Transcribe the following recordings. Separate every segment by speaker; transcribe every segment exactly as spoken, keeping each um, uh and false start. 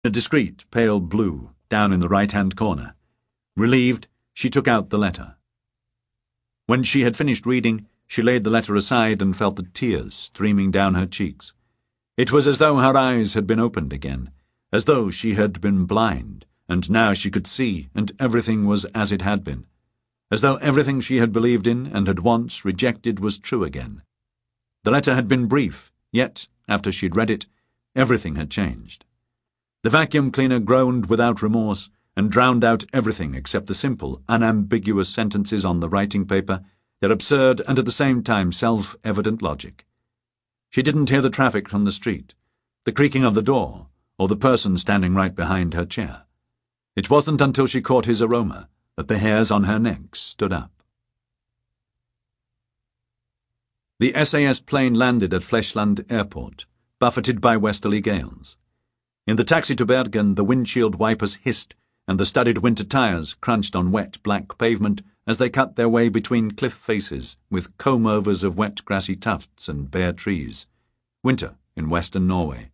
Speaker 1: a discreet pale blue down in the right-hand corner. Relieved, she took out the letter. When she had finished reading, she laid the letter aside and felt the tears streaming down her cheeks. It was as though her eyes had been opened again, as though she had been blind, and now she could see, and everything was as it had been, as though everything she had believed in and had once rejected was true again. The letter had been brief, yet, after she'd read it, everything had changed. The vacuum cleaner groaned without remorse and drowned out everything except the simple, unambiguous sentences on the writing paper, their absurd and at the same time self-evident logic. She didn't hear the traffic from the street, the creaking of the door, or the person standing right behind her chair. It wasn't until she caught his aroma that the hairs on her neck stood up. The S A S plane landed at Flesland Airport, buffeted by westerly gales. In the taxi to Bergen, the windshield wipers hissed, and the studded winter tires crunched on wet black pavement as they cut their way between cliff faces with comb-overs of wet grassy tufts and bare trees. Winter in western Norway.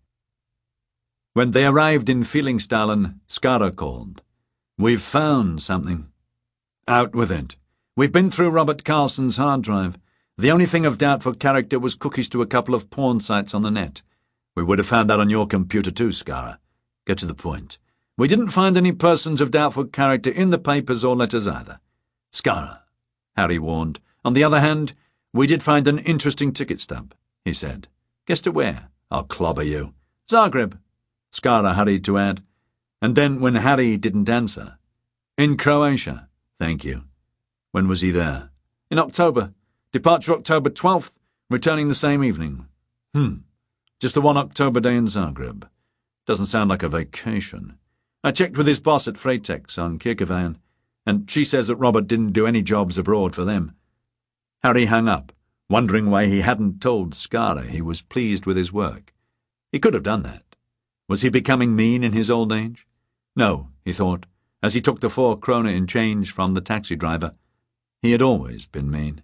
Speaker 1: When they arrived in Fyllingsdalen, Skara called. "We've found something." "Out with it. We've been through Robert Carlson's hard drive. The only thing of doubtful character was cookies to a couple of porn sites on the net. We would have found that on your computer too, Skara. Get to the point. We didn't find any persons of doubtful character in the papers or letters either. Skara," Harry warned. "On the other hand, we did find an interesting ticket stub," he said. "Guess to where? I'll clobber you." "Zagreb," Skara hurried to add. And then, when Harry didn't answer, "In Croatia." "Thank you. When was he there?" "In October. Departure October twelfth, returning the same evening." "Hmm. Just the one October day in Zagreb. Doesn't sound like a vacation. I checked with his boss at Freitex on Kirkevan, and she says that Robert didn't do any jobs abroad for them." Harry hung up, wondering why he hadn't told Skara he was pleased with his work. He could have done that. Was he becoming mean in his old age? No, he thought, as he took the four krona in change from the taxi driver. He had always been mean.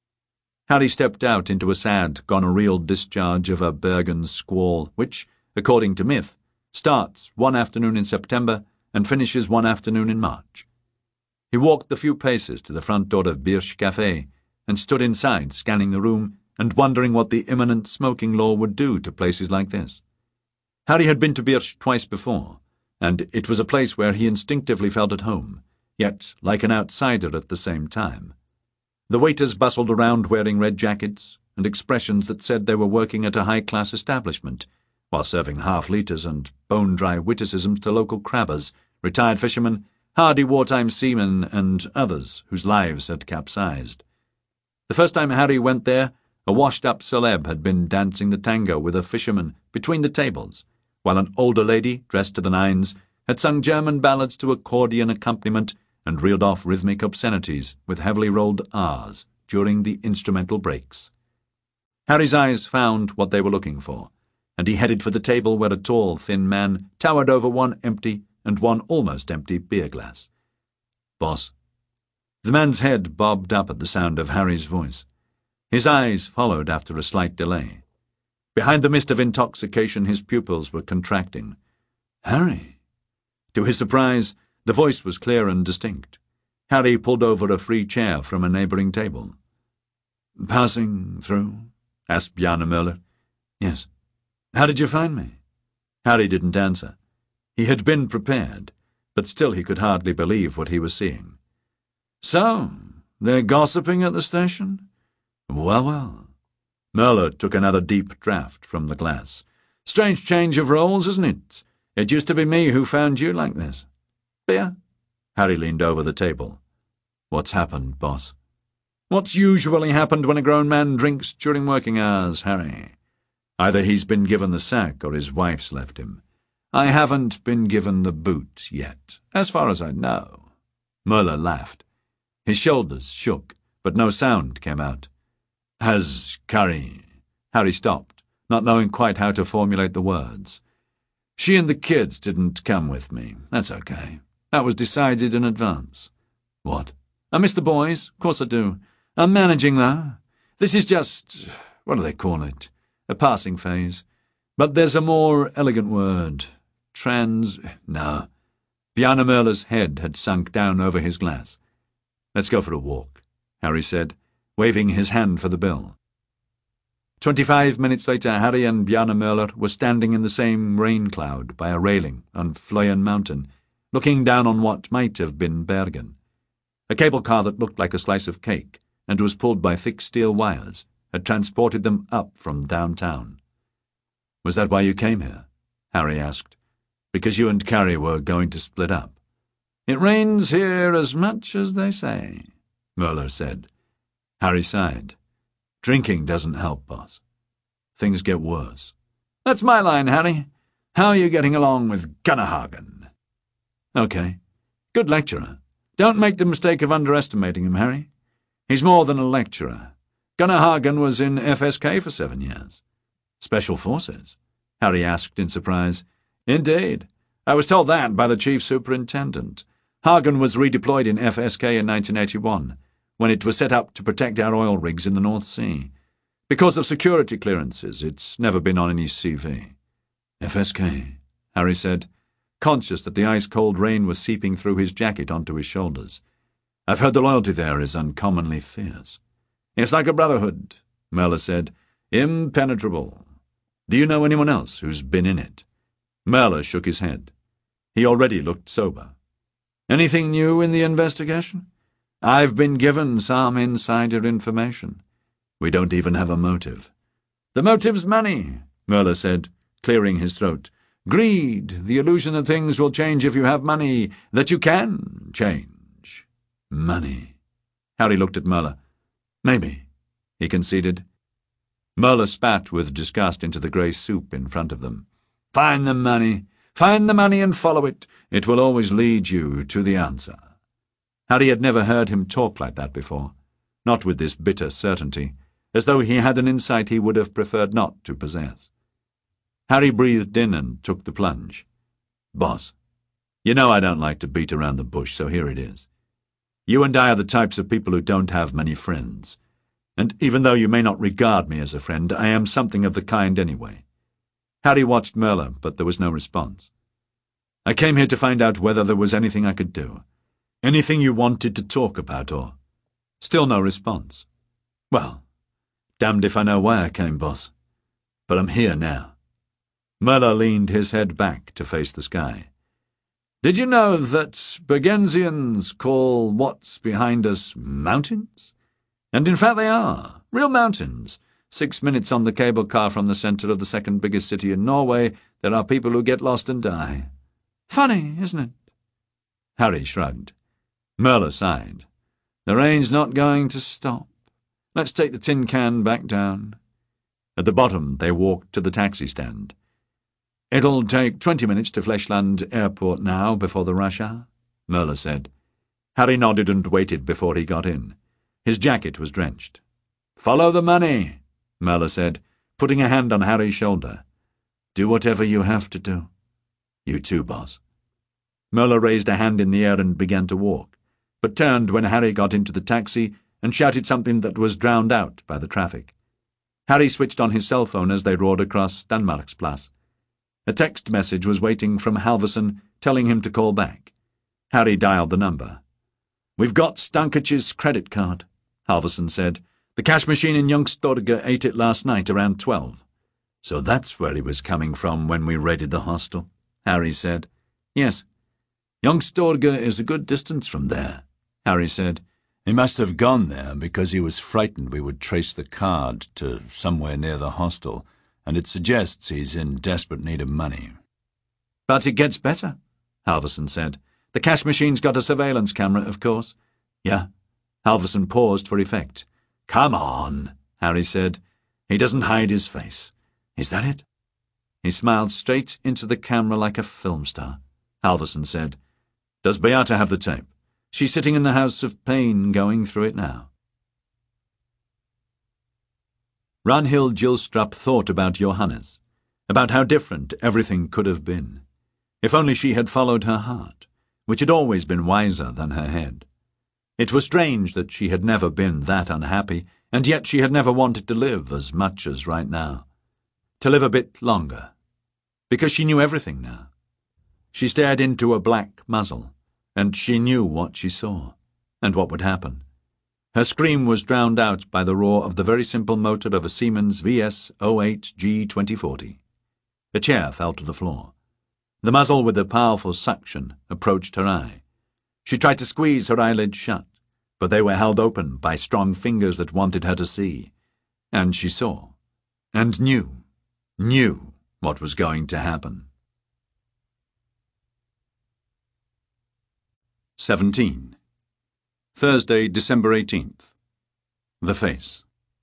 Speaker 1: Harry stepped out into a sad, gonorrheal discharge of a Bergen squall, which, according to myth, starts one afternoon in September and finishes one afternoon in March. He walked the few paces to the front door of Birch Café and stood inside, scanning the room and wondering what the imminent smoking law would do to places like this. Harry had been to Birch twice before, and it was a place where he instinctively felt at home, yet like an outsider at the same time. The waiters bustled around wearing red jackets and expressions that said they were working at a high-class establishment, while serving half-litres and bone-dry witticisms to local crabbers, retired fishermen, hardy wartime seamen, and others whose lives had capsized. The first time Harry went there, a washed-up celeb had been dancing the tango with a fisherman between the tables, while an older lady, dressed to the nines, had sung German ballads to accordion accompaniment and reeled off rhythmic obscenities with heavily rolled R's during the instrumental breaks. Harry's eyes found what they were looking for, and he headed for the table where a tall, thin man towered over one empty and one almost empty beer glass. "Boss." The man's head bobbed up at the sound of Harry's voice. His eyes followed after a slight delay. Behind the mist of intoxication his pupils were contracting. "Harry." To his surprise, the voice was clear and distinct. Harry pulled over a free chair from a neighbouring table. "Passing through?" asked Bjarne Möller. "Yes." "How did you find me?" Harry didn't answer. He had been prepared, but still he could hardly believe what he was seeing. "So, they're gossiping at the station? Well, well." Möller took another deep draught from the glass. "Strange change of roles, isn't it? It used to be me who found you like this. Beer?" Harry leaned over the table. "What's happened, boss?" "What's usually happened when a grown man drinks during working hours, Harry. Either he's been given the sack or his wife's left him. I haven't been given the boot yet, as far as I know." Möller laughed. His shoulders shook, but no sound came out. "Has Kari—" Harry stopped, not knowing quite how to formulate the words. "She and the kids didn't come with me. That's okay. That was decided in advance." "What?" "I miss the boys, of course I do. I'm managing, though. This is just, what do they call it? A passing phase. But there's a more elegant word. trans... No. Bjarne Møller's head had sunk down over his glass. "Let's go for a walk," Harry said, waving his hand for the bill. Twenty-five minutes later, Harry and Bjarne Møller were standing in the same rain cloud by a railing on Fløyen Mountain, looking down on what might have been Bergen. A cable car that looked like a slice of cake and was pulled by thick steel wires had transported them up from downtown. "Was that why you came here?" Harry asked. "Because you and Carrie were going to split up?" "It rains here as much as they say," Møller said. Harry sighed. "Drinking doesn't help, boss. Things get worse." "That's my line, Harry. How are you getting along with Gunnar Hagen?" "Okay. Good lecturer. Don't make the mistake of underestimating him, Harry. He's more than a lecturer. Gunnar Hagen was in F S K for seven years. "Special Forces?" Harry asked in surprise. "Indeed. I was told that by the chief superintendent. Hagen was redeployed in F S K in nineteen eighty-one, when it was set up to protect our oil rigs in the North Sea. Because of security clearances, it's never been on any C V. "F S K, Harry said, conscious that the ice-cold rain was seeping through his jacket onto his shoulders. "I've heard the loyalty there is uncommonly fierce." "It's like a brotherhood," Møller said. "Impenetrable. Do you know anyone else who's been in it?" Møller shook his head. He already looked sober. "Anything new in the investigation?" "I've been given some insider information. We don't even have a motive." "The motive's money," Møller said, clearing his throat. "Greed, the illusion that things will change if you have money, that you can change." "Money." Harry looked at Møller. "Maybe," he conceded. Møller spat with disgust into the grey soup in front of them. "Find the money. Find the money and follow it. It will always lead you to the answer." Harry had never heard him talk like that before, not with this bitter certainty, as though he had an insight he would have preferred not to possess. Harry breathed in and took the plunge. "Boss, you know I don't like to beat around the bush, so here it is. You and I are the types of people who don't have many friends, and even though you may not regard me as a friend, I am something of the kind anyway." Harry watched Møller, but there was no response. "I came here to find out whether there was anything I could do. Anything you wanted to talk about, or—" Still no response. "Well, damned if I know why I came, boss. But I'm here now." Møller leaned his head back to face the sky. "Did you know that Bergensians call what's behind us mountains? And in fact they are. Real mountains. Six minutes on the cable car from the centre of the second biggest city in Norway, there are people who get lost and die. Funny, isn't it?" Harry shrugged. Møller sighed. "The rain's not going to stop. Let's take the tin can back down." At the bottom they walked to the taxi stand. "It'll take twenty minutes to Flesland Airport now before the rush hour," Møller said. Harry nodded and waited before he got in. His jacket was drenched. "Follow the money," Møller said, putting a hand on Harry's shoulder. "Do whatever you have to do." "You too, boss." Møller raised a hand in the air and began to walk, but turned when Harry got into the taxi and shouted something that was drowned out by the traffic. Harry switched on his cell phone as they roared across Danmarksplass. A text message was waiting from Halvorsen telling him to call back. Harry dialed the number. "We've got Stankich's credit card," Halvorsen said. "The cash machine in Youngstorget ate it last night around twelve." "So that's where he was coming from when we raided the hostel," Harry said. "Yes. Youngstorget is a good distance from there," Harry said. "He must have gone there because he was frightened we would trace the card to somewhere near the hostel, and it suggests he's in desperate need of money." "But it gets better," Halvorsen said. "The cash machine's got a surveillance camera, of course." "Yeah." Halvorsen paused for effect. "Come on," Harry said. "He doesn't hide his face. Is that it?" He smiled straight into the camera like a film star. Halvorsen said, "Does Beata have the tape? She's sitting in the House of Pain going through it now." Ragnhild Gilstrup thought about Johannes, about how different everything could have been. If only she had followed her heart, which had always been wiser than her head. It was strange that she had never been that unhappy, and yet she had never wanted to live as much as right now. To live a bit longer. Because she knew everything now. She stared into a black muzzle, and she knew what she saw, and what would happen. Her scream was drowned out by the roar of the very simple motor of a Siemens V S oh eight G twenty forty. A chair fell to the floor. The muzzle with a powerful suction approached her eye. She tried to squeeze her eyelids shut, but they were held open by strong fingers that wanted her to see. And she saw, and knew, knew what was going to happen. seventeen. Thursday, December eighteenth. The Face.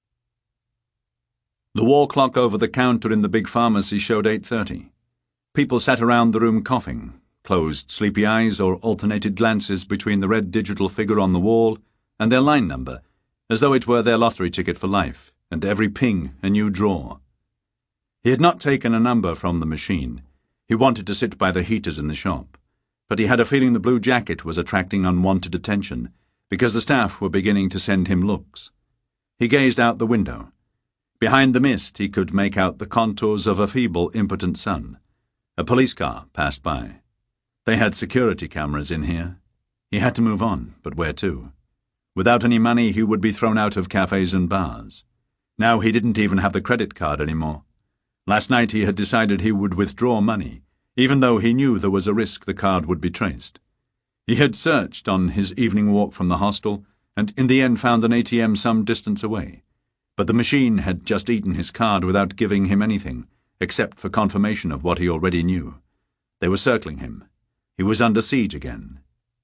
Speaker 1: The wall clock over the counter in the big pharmacy showed eight thirty. People sat around the room coughing, closed sleepy eyes or alternated glances between the red digital figure on the wall and their line number, as though it were their lottery ticket for life, and every ping a new draw. He had not taken a number from the machine. He wanted to sit by the heaters in the shop, but he had a feeling the blue jacket was attracting unwanted attention, because the staff were beginning to send him looks. He gazed out the window. Behind the mist he could make out the contours of a feeble, impotent sun. A police car passed by. They had security cameras in here. He had to move on, but where to? Without any money he would be thrown out of cafes and bars. Now he didn't even have the credit card anymore. Last night he had decided he would withdraw money, even though he knew there was a risk the card would be traced. He had searched on his evening walk from the hostel, and in the end found an A T M some distance away. But the machine had just eaten his card without giving him anything, except for confirmation of what he already knew. They were circling him. He was under siege again.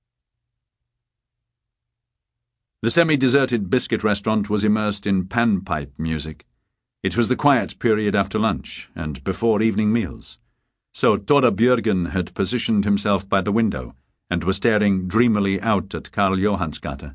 Speaker 1: The semi-deserted biscuit restaurant was immersed in panpipe music. It was the quiet period after lunch and before evening meals. So Tore Bjørgen had positioned himself by the window and was staring dreamily out at Karl Johansgate.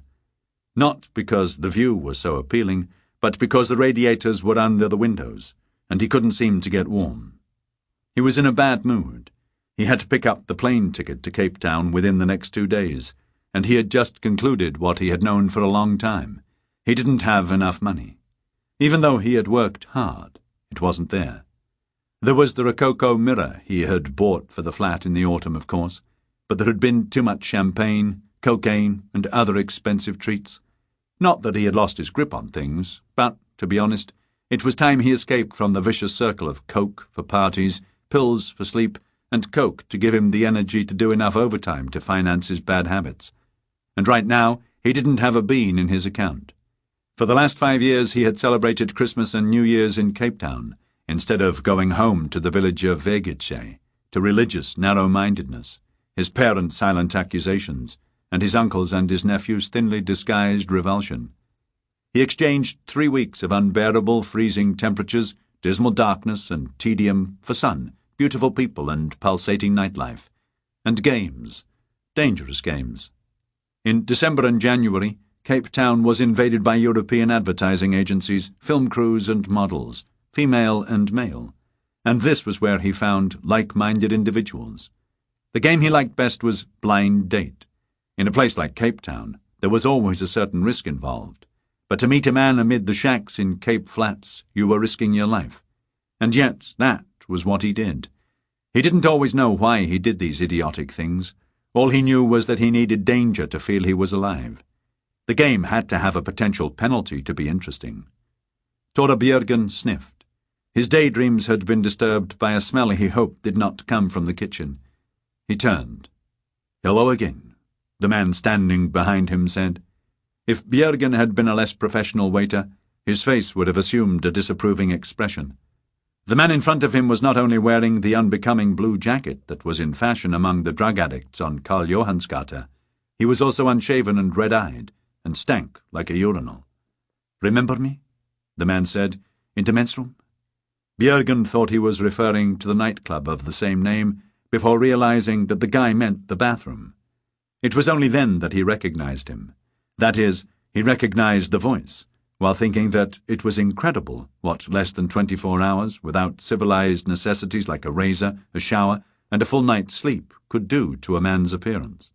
Speaker 1: Not because the view was so appealing, but because the radiators were under the windows, and he couldn't seem to get warm. He was in a bad mood. He had to pick up the plane ticket to Cape Town within the next two days, and he had just concluded what he had known for a long time. He didn't have enough money. Even though he had worked hard, it wasn't there. There was the Rococo mirror he had bought for the flat in the autumn, of course, but there had been too much champagne, cocaine, and other expensive treats. Not that he had lost his grip on things, but, to be honest, it was time he escaped from the vicious circle of coke for parties, pills for sleep, and coke to give him the energy to do enough overtime to finance his bad habits. And right now, he didn't have a bean in his account. For the last five years he had celebrated Christmas and New Year's in Cape Town, instead of going home to the village of Vegetse, to religious narrow-mindedness, his parents' silent accusations, and his uncle's and his nephew's thinly disguised revulsion. He exchanged three weeks of unbearable freezing temperatures, dismal darkness, and tedium for sun, beautiful people, and pulsating nightlife, and games, dangerous games. In December and January, Cape Town was invaded by European advertising agencies, film crews, and models, female and male, and this was where he found like-minded individuals. The game he liked best was blind date. In a place like Cape Town, there was always a certain risk involved, but to meet a man amid the shacks in Cape Flats, you were risking your life. And yet that was what he did. He didn't always know why he did these idiotic things. All he knew was that he needed danger to feel he was alive. The game had to have a potential penalty to be interesting. Tore Bjørgen sniffed. His daydreams had been disturbed by a smell he hoped did not come from the kitchen. He turned. "Hello again," the man standing behind him said. If Bjørgen had been a less professional waiter, his face would have assumed a disapproving expression. The man in front of him was not only wearing the unbecoming blue jacket that was in fashion among the drug addicts on Karl Johansgate, he was also unshaven and red-eyed, and stank like a urinal. "Remember me?" the man said. "In the men's room?" Bjørgen thought he was referring to the nightclub of the same name, before realizing that the guy meant the bathroom. It was only then that he recognized him. That is, he recognized the voice, while thinking that it was incredible what less than twenty-four hours, without civilized necessities like a razor, a shower, and a full night's sleep, could do to a man's appearance.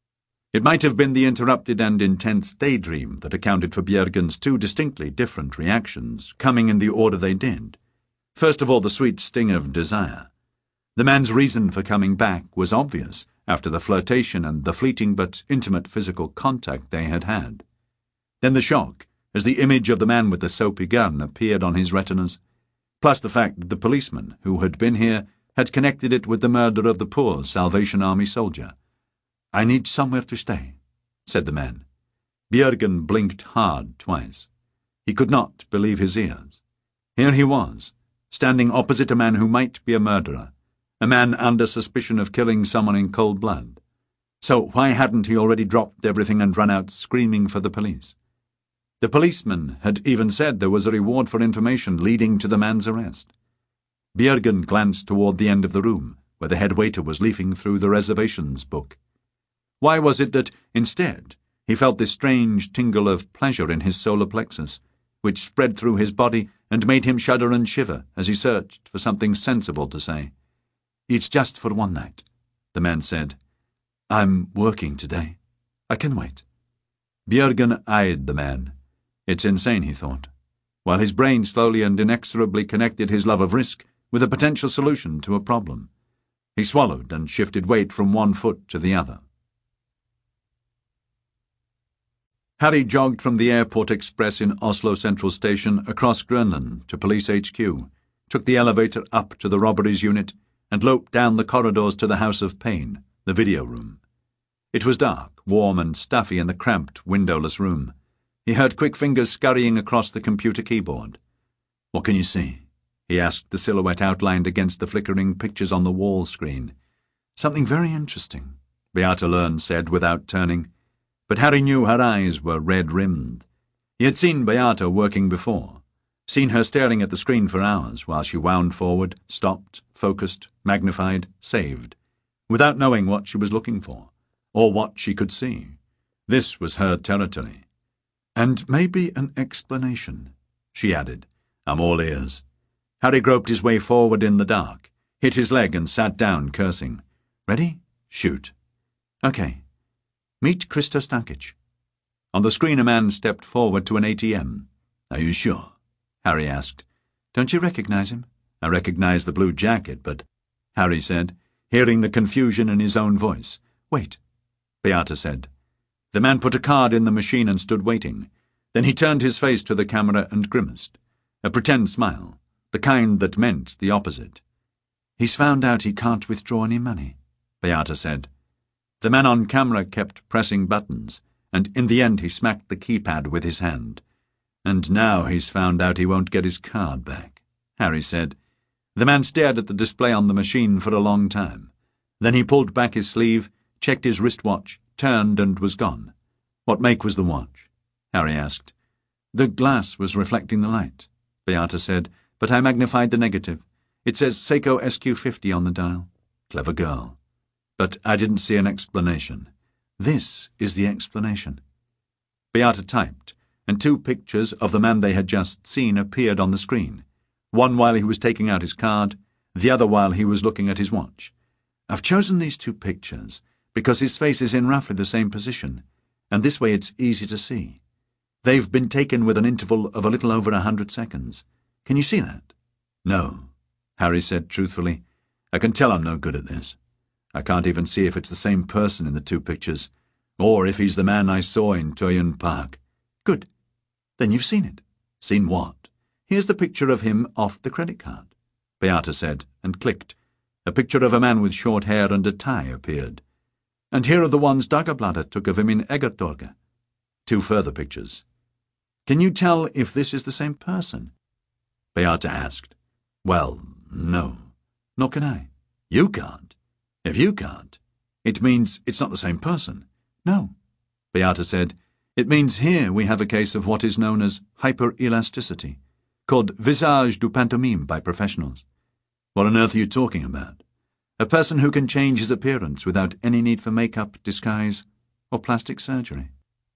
Speaker 1: It might have been the interrupted and intense daydream that accounted for Bjørgen's two distinctly different reactions, coming in the order they did. First of all, the sweet sting of desire. The man's reason for coming back was obvious after the flirtation and the fleeting but intimate physical contact they had had. Then the shock, as the image of the man with the soapy gun appeared on his retinas, plus the fact that the policeman who had been here had connected it with the murder of the poor Salvation Army soldier. "I need somewhere to stay," said the man. Björgen blinked hard twice. He could not believe his ears. Here he was, standing opposite a man who might be a murderer, a man under suspicion of killing someone in cold blood. So why hadn't he already dropped everything and run out screaming for the police? The policeman had even said there was a reward for information leading to the man's arrest. Björgen glanced toward the end of the room, where the head waiter was leafing through the reservations book. Why was it that, instead, he felt this strange tingle of pleasure in his solar plexus, which spread through his body and made him shudder and shiver as he searched for something sensible to say? "It's just for one night," the man said. "I'm working today. I can wait." Björgen eyed the man. It's insane, he thought, while his brain slowly and inexorably connected his love of risk with a potential solution to a problem. He swallowed and shifted weight from one foot to the other. Harry jogged from the airport express in Oslo Central Station across Grönland to Police H Q, took the elevator up to the robberies unit, and loped down the corridors to the House of Pain, the video room. It was dark, warm and stuffy in the cramped, windowless room. He heard quick fingers scurrying across the computer keyboard. "What can you see?" he asked the silhouette outlined against the flickering pictures on the wall screen. "Something very interesting," Beata Lern said without turning. But Harry knew her eyes were red-rimmed. He had seen Beata working before, seen her staring at the screen for hours while she wound forward, stopped, focused, magnified, saved, without knowing what she was looking for, or what she could see. This was her territory. "And maybe an explanation," she added. "I'm all ears." Harry groped his way forward in the dark, hit his leg and sat down, cursing. "Ready? Shoot." "Okay. Meet Christo Stankic." On the screen a man stepped forward to an A T M. "Are you sure?" Harry asked. "Don't you recognize him?" "I recognize the blue jacket, but—" Harry said, hearing the confusion in his own voice. "Wait," Beata said. The man put a card in the machine and stood waiting. Then he turned his face to the camera and grimaced. A pretend smile, the kind that meant the opposite. "He's found out he can't withdraw any money," Beata said. The man on camera kept pressing buttons, and in the end he smacked the keypad with his hand. "And now he's found out he won't get his card back," Harry said. The man stared at the display on the machine for a long time. Then he pulled back his sleeve, checked his wristwatch, turned and was gone. "What make was the watch?" Harry asked. "The glass was reflecting the light," Beata said, "but I magnified the negative. It says Seiko S Q fifty on the dial." "Clever girl." "But I didn't see an explanation." "This is the explanation." Beata typed, and two pictures of the man they had just seen appeared on the screen, one while he was taking out his card, the other while he was looking at his watch. "I've chosen these two pictures because his face is in roughly the same position, and this way it's easy to see. They've been taken with an interval of a little over a hundred seconds. Can you see that?" "No," Harry said truthfully. "I can tell I'm no good at this. I can't even see if it's the same person in the two pictures, or if he's the man I saw in Toyun Park." "Good. Then you've seen it." "Seen what?" "Here's the picture of him off the credit card," Beata said, and clicked. A picture of a man with short hair and a tie appeared. "And here are the ones Dagbladet took of him in Eggertorget." Two further pictures. "Can you tell if this is the same person?" Beata asked. "Well, no. Nor can I." "You can't? If you can't, it means it's not the same person." "No," Beata said. "It means here we have a case of what is known as hyperelasticity, called visage du pantomime by professionals." "What on earth are you talking about?" "A person who can change his appearance without any need for makeup, disguise, or plastic surgery."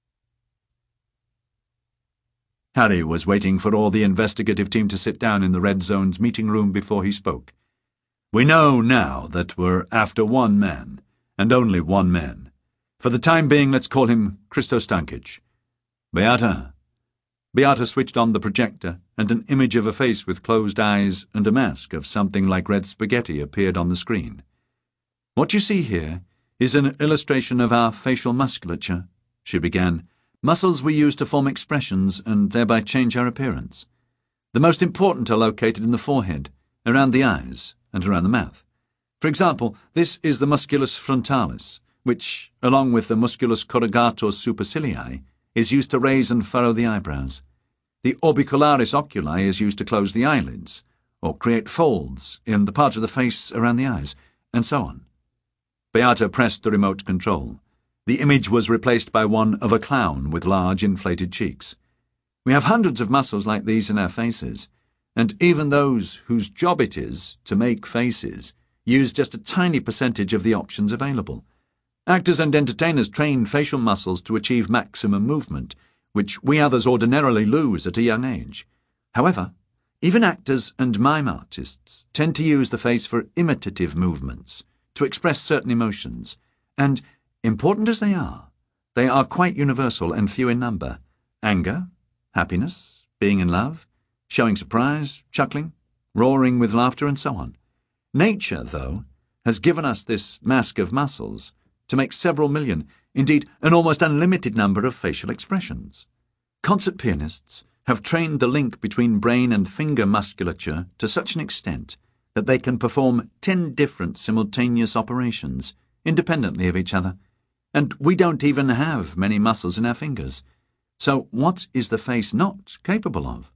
Speaker 1: Harry was waiting for all the investigative team to sit down in the Red Zone's meeting room before he spoke. "We know now that we're after one man, and only one man. For the time being, let's call him Christo Stankic. Beata." Beata switched on the projector, and an image of a face with closed eyes and a mask of something like red spaghetti appeared on the screen. "What you see here is an illustration of our facial musculature," she began, "muscles we use to form expressions and thereby change our appearance. The most important are located in the forehead, around the eyes, and around the mouth. For example, this is the musculus frontalis, which, along with the musculus corrugator supercilii, is used to raise and furrow the eyebrows. The orbicularis oculi is used to close the eyelids, or create folds in the part of the face around the eyes, and so on." Beata pressed the remote control. The image was replaced by one of a clown with large inflated cheeks. "We have hundreds of muscles like these in our faces, and even those whose job it is to make faces use just a tiny percentage of the options available. Actors and entertainers train facial muscles to achieve maximum movement, which we others ordinarily lose at a young age. However, even actors and mime artists tend to use the face for imitative movements, to express certain emotions, and, important as they are, they are quite universal and few in number: anger, happiness, being in love, showing surprise, chuckling, roaring with laughter, and so on. Nature, though, has given us this mask of muscles to make several million, indeed an almost unlimited number of facial expressions. Concert pianists have trained the link between brain and finger musculature to such an extent that they can perform ten different simultaneous operations, independently of each other, and we don't even have many muscles in our fingers. So what is the face not capable of?"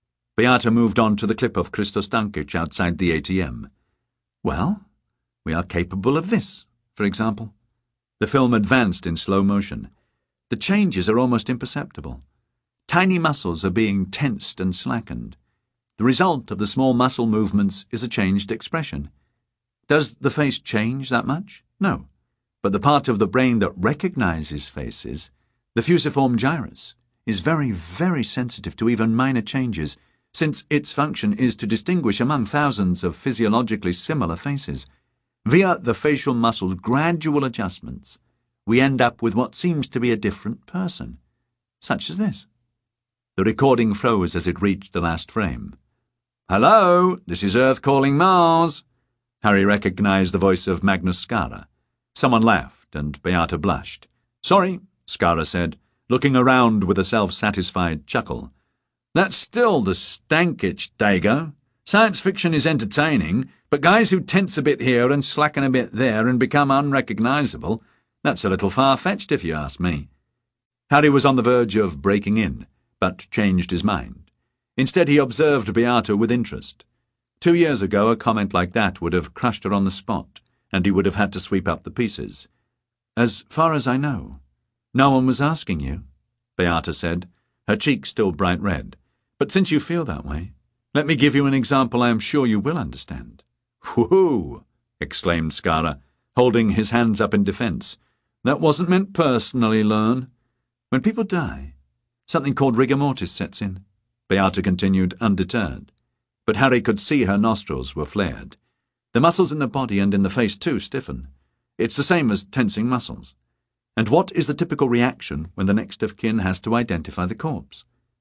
Speaker 1: Beata moved on to the clip of Christo Stankic outside the A T M. "Well, we are capable of this, for example." The film advanced in slow motion. The changes are almost imperceptible. Tiny muscles are being tensed and slackened. The result of the small muscle movements is a changed expression. Does the face change that much? No. But the part of the brain that recognizes faces, the fusiform gyrus, is very, very sensitive to even minor changes, since its function is to distinguish among thousands of physiologically similar faces. Via the facial muscle's gradual adjustments, we end up with what seems to be a different person, such as this. The recording froze as it reached the last frame. "Hello, this is Earth calling Mars." Harry recognized the voice of Magnus Skara. Someone laughed, and Beata blushed. "Sorry," Skara said, looking around with a self-satisfied chuckle. "That's still the Stankic Dago. Science fiction is entertaining, but guys who tense a bit here and slacken a bit there and become unrecognizable, that's a little far-fetched if you ask me." Harry was on the verge of breaking in, but changed his mind. Instead, he observed Beata with interest. Two years ago, a comment like that would have crushed her on the spot, and he would have had to sweep up the pieces. "As far as I know, no one was asking you," Beata said, her cheeks still bright red. "But since you feel that way, let me give you an example I am sure you will understand." "Whoo!" exclaimed Skara, holding his hands up in defence. "That wasn't meant personally, Learn. When people die, something called rigor mortis sets in," Beata continued, undeterred. But Harry could see her nostrils were flared. The muscles in the body and in the face, too, stiffen. It's the same as tensing muscles. And what is the typical reaction when the next of kin has to identify the corpse?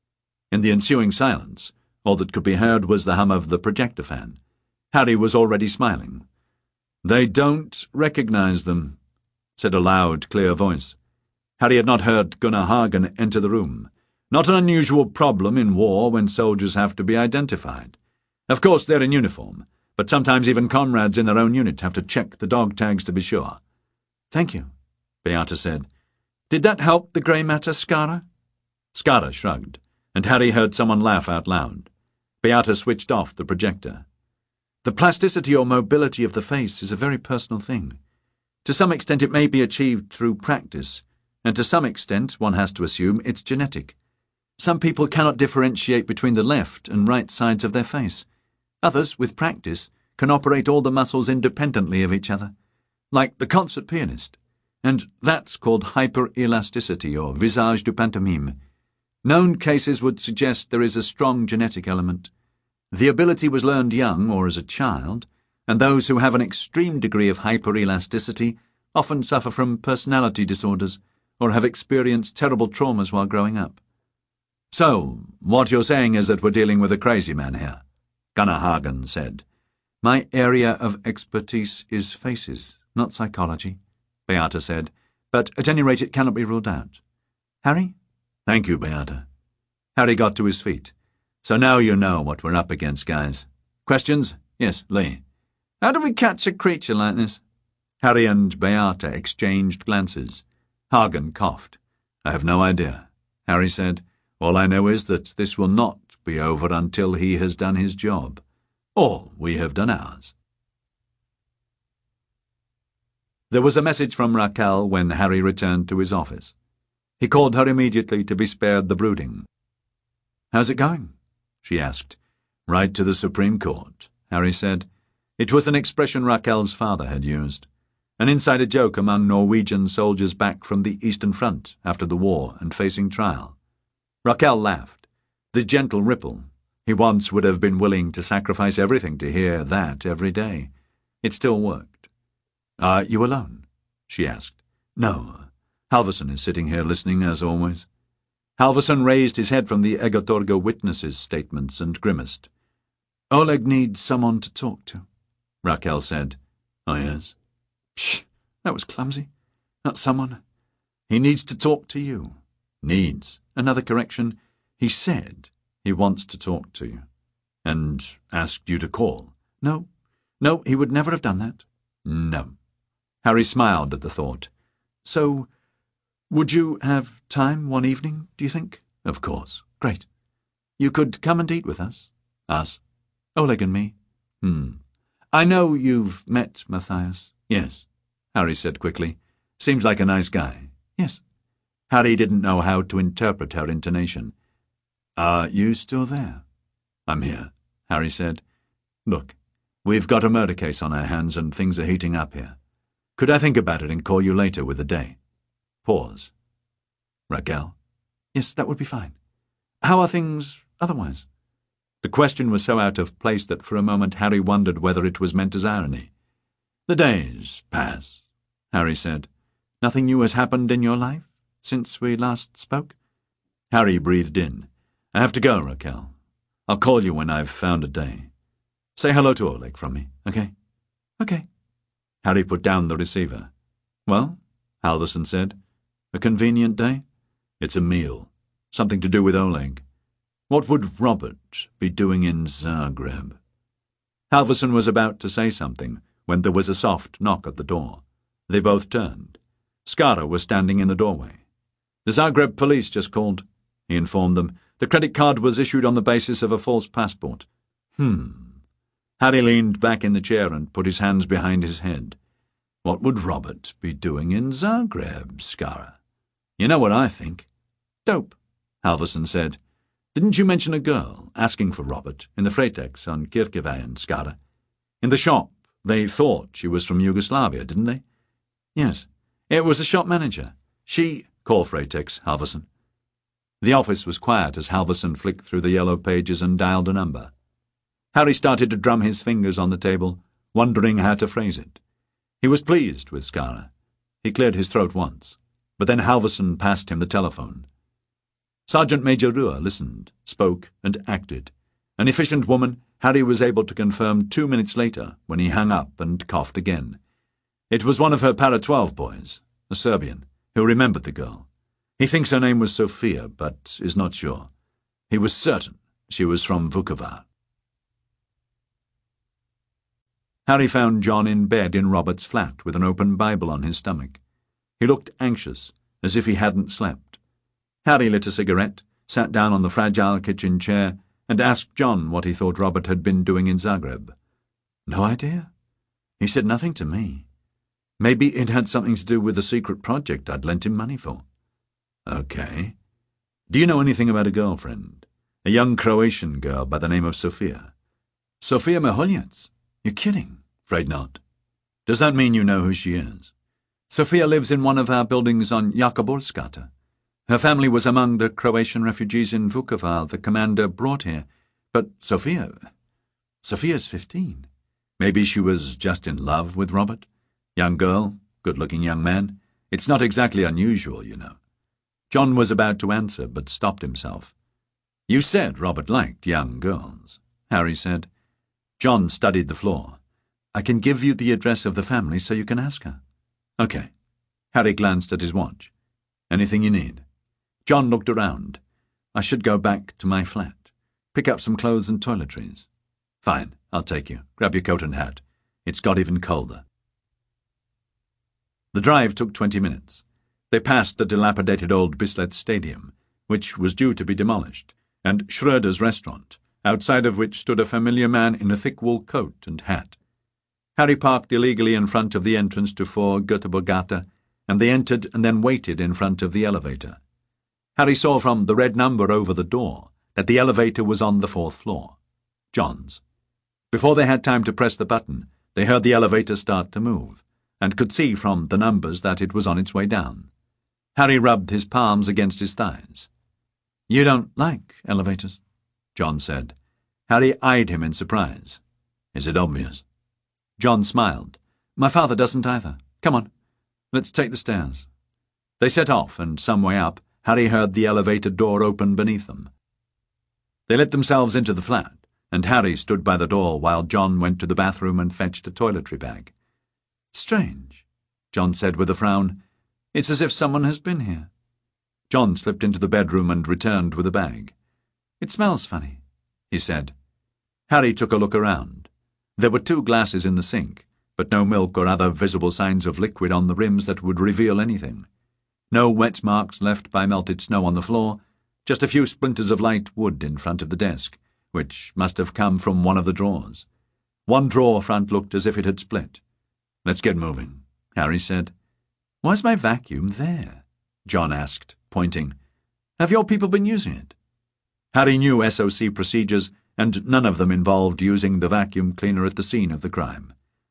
Speaker 1: In the ensuing silence, all that could be heard was the hum of the projector fan. Harry was already smiling. "They don't recognize them," said a loud, clear voice. Harry had not heard Gunnar Hagen enter the room. Not an unusual problem in war when soldiers have to be identified. Of course they're in uniform, but sometimes even comrades in their own unit have to check the dog tags to be sure. "Thank you," Beata said. "Did that help the grey matter, Skara?" Skara shrugged, and Harry heard someone laugh out loud. Beata switched off the projector. "The plasticity or mobility of the face is a very personal thing. To some extent it may be achieved through practice, and to some extent, one has to assume, it's genetic. Some people cannot differentiate between the left and right sides of their face. Others, with practice, can operate all the muscles independently of each other, like the concert pianist, and that's called hyperelasticity or visage du pantomime. Known cases would suggest there is a strong genetic element. The ability was learned young or as a child, and those who have an extreme degree of hyperelasticity often suffer from personality disorders or have experienced terrible traumas while growing up. So, what you're saying is that we're dealing with a crazy man here, Gunnar Hagen said. My area of expertise is faces, not psychology, Beata said, but at any rate it cannot be ruled out. Harry? Thank you, Beata. Harry got to his feet. So now you know what we're up against, guys. Questions? Yes, Lee. How do we catch a creature like this? Harry and Beata exchanged glances. Hagen coughed. I have no idea, Harry said. All I know is that this will not be over until he has done his job. Or we have done ours. There was a message from Raquel when Harry returned to his office. He called her immediately to be spared the brooding. How's it going? She asked. Right to the Supreme Court, Harry said. It was an expression Raquel's father had used. An insider joke among Norwegian soldiers back from the Eastern Front after the war and facing trial. Raquel laughed. The gentle ripple. He once would have been willing to sacrifice everything to hear that every day. It still worked. Are you alone? She asked. No. Halvorsen is sitting here listening as always. Halvorsen raised his head from the Egertorga witnesses' statements and grimaced. Oleg needs someone to talk to, Raquel said. Oh, yes. Psh, that was clumsy. Not someone. He needs to talk to you. Needs. Another correction. He said he wants to talk to you. And asked you to call. No. No, he would never have done that. No. Harry smiled at the thought. So, would you have time one evening, do you think? Of course. Great. You could come and eat with us. Us? Oleg and me. Hmm. I know you've met Matthias. Yes, Harry said quickly. Seems like a nice guy. Yes. Harry didn't know how to interpret her intonation. Are you still there? I'm here, Harry said. Look, we've got a murder case on our hands and things are heating up here. Could I think about it and call you later with a day? Pause. Raquel? Yes, that would be fine. How are things otherwise? The question was so out of place that for a moment Harry wondered whether it was meant as irony. The days pass, Harry said. Nothing new has happened in your life since we last spoke? Harry breathed in. I have to go, Raquel. I'll call you when I've found a day. Say hello to Oleg from me, okay? Okay. Harry put down the receiver. Well, Halvorsen said. A convenient day? It's a meal. Something to do with Oleg. What would Robert be doing in Zagreb? Halvorsen was about to say something when there was a soft knock at the door. They both turned. Skara was standing in the doorway. The Zagreb police just called, he informed them. The credit card was issued on the basis of a false passport. Hmm. Harry leaned back in the chair and put his hands behind his head. What would Robert be doing in Zagreb, Skara? You know what I think. Dope, Halvorsen said. Didn't you mention a girl asking for Robert in the Fretex on Kirkeväen, Skara? In the shop, they thought she was from Yugoslavia, didn't they? Yes. It was the shop manager. She... Call Fretex, Halvorsen. The office was quiet as Halvorsen flicked through the yellow pages and dialed a number. Harry started to drum his fingers on the table, wondering how to phrase it. He was pleased with Skara. He cleared his throat once, but then Halvorsen passed him the telephone. Sergeant Major Ruhr listened, spoke, and acted. An efficient woman, Harry was able to confirm two minutes later when he hung up and coughed again. It was one of her Para twelve boys, a Serbian, who remembered the girl. He thinks her name was Sophia, but is not sure. He was certain she was from Vukovar. Harry found John in bed in Robert's flat with an open Bible on his stomach. He looked anxious, as if he hadn't slept. Harry lit a cigarette, sat down on the fragile kitchen chair, and asked John what he thought Robert had been doing in Zagreb. No idea. He said nothing to me. Maybe it had something to do with the secret project I'd lent him money for. Okay. Do you know anything about a girlfriend? A young Croatian girl by the name of Sophia. Sophia Miholjac? You're kidding. Afraid not. Does that mean you know who she is? Sophia lives in one of our buildings on Jakobolskata. Her family was among the Croatian refugees in Vukovar the commander brought here. But Sophia... Sophia's fifteen. Maybe she was just in love with Robert? Young girl, good-looking young man. It's not exactly unusual, you know. John was about to answer, but stopped himself. You said Robert liked young girls, Harry said. John studied the floor. I can give you the address of the family so you can ask her. Okay. Harry glanced at his watch. Anything you need? John looked around. I should go back to my flat. Pick up some clothes and toiletries. Fine, I'll take you. Grab your coat and hat. It's got even colder. The drive took twenty minutes. They passed the dilapidated old Bislett Stadium, which was due to be demolished, and Schroeder's restaurant, outside of which stood a familiar man in a thick wool coat and hat. Harry parked illegally in front of the entrance to four Göteborgata, and they entered and then waited in front of the elevator. Harry saw from the red number over the door that the elevator was on the fourth floor, John's. Before they had time to press the button, they heard the elevator start to move, and could see from the numbers that it was on its way down. Harry rubbed his palms against his thighs. You don't like elevators, John said. Harry eyed him in surprise. Is it obvious? John smiled. My father doesn't either. Come on, let's take the stairs. They set off, and some way up, Harry heard the elevator door open beneath them. They let themselves into the flat, and Harry stood by the door while John went to the bathroom and fetched a toiletry bag. Strange, John said with a frown. It's as if someone has been here. John slipped into the bedroom and returned with a bag. It smells funny, he said. Harry took a look around. There were two glasses in the sink, but no milk or other visible signs of liquid on the rims that would reveal anything. No wet marks left by melted snow on the floor, just a few splinters of light wood in front of the desk, which must have come from one of the drawers. One drawer front looked as if it had split. Let's get moving, Harry said. Why's my vacuum there? John asked, pointing. Have your people been using it? Harry knew S O C procedures, and none of them involved using the vacuum cleaner at the scene of the crime.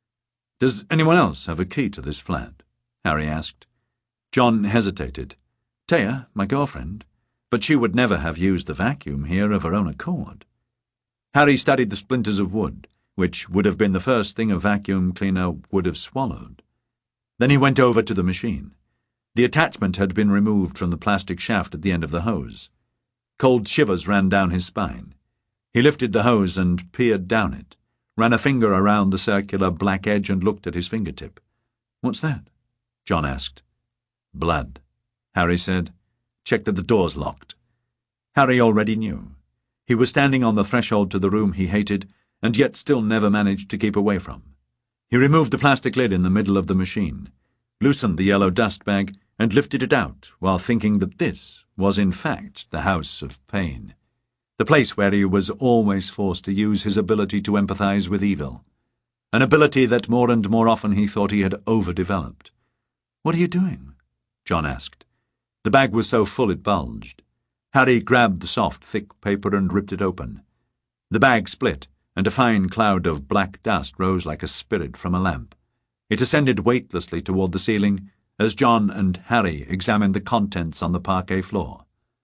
Speaker 1: Does anyone else have a key to this flat? Harry asked. John hesitated. Taya, my girlfriend, but she would never have used the vacuum here of her own accord. Harry studied the splinters of wood, which would have been the first thing a vacuum cleaner would have swallowed. Then he went over to the machine. The attachment had been removed from the plastic shaft at the end of the hose. Cold shivers ran down his spine. He lifted the hose and peered down it, ran a finger around the circular black edge and looked at his fingertip. What's that? John asked. Blood, Harry said. Check that the door's locked. Harry already knew. He was standing on the threshold to the room he hated, and yet still never managed to keep away from. He removed the plastic lid in the middle of the machine, loosened the yellow dust bag, and lifted it out while thinking that this was in fact the house of pain, the place where he was always forced to use his ability to empathize with evil, an ability that more and more often he thought he had overdeveloped. What are you doing? John asked. The bag was so full it bulged. Harry grabbed the soft, thick paper and ripped it open. The bag split, and a fine cloud of black dust rose like a spirit from a lamp. It ascended weightlessly toward the ceiling as John and Harry examined the contents on the parquet floor.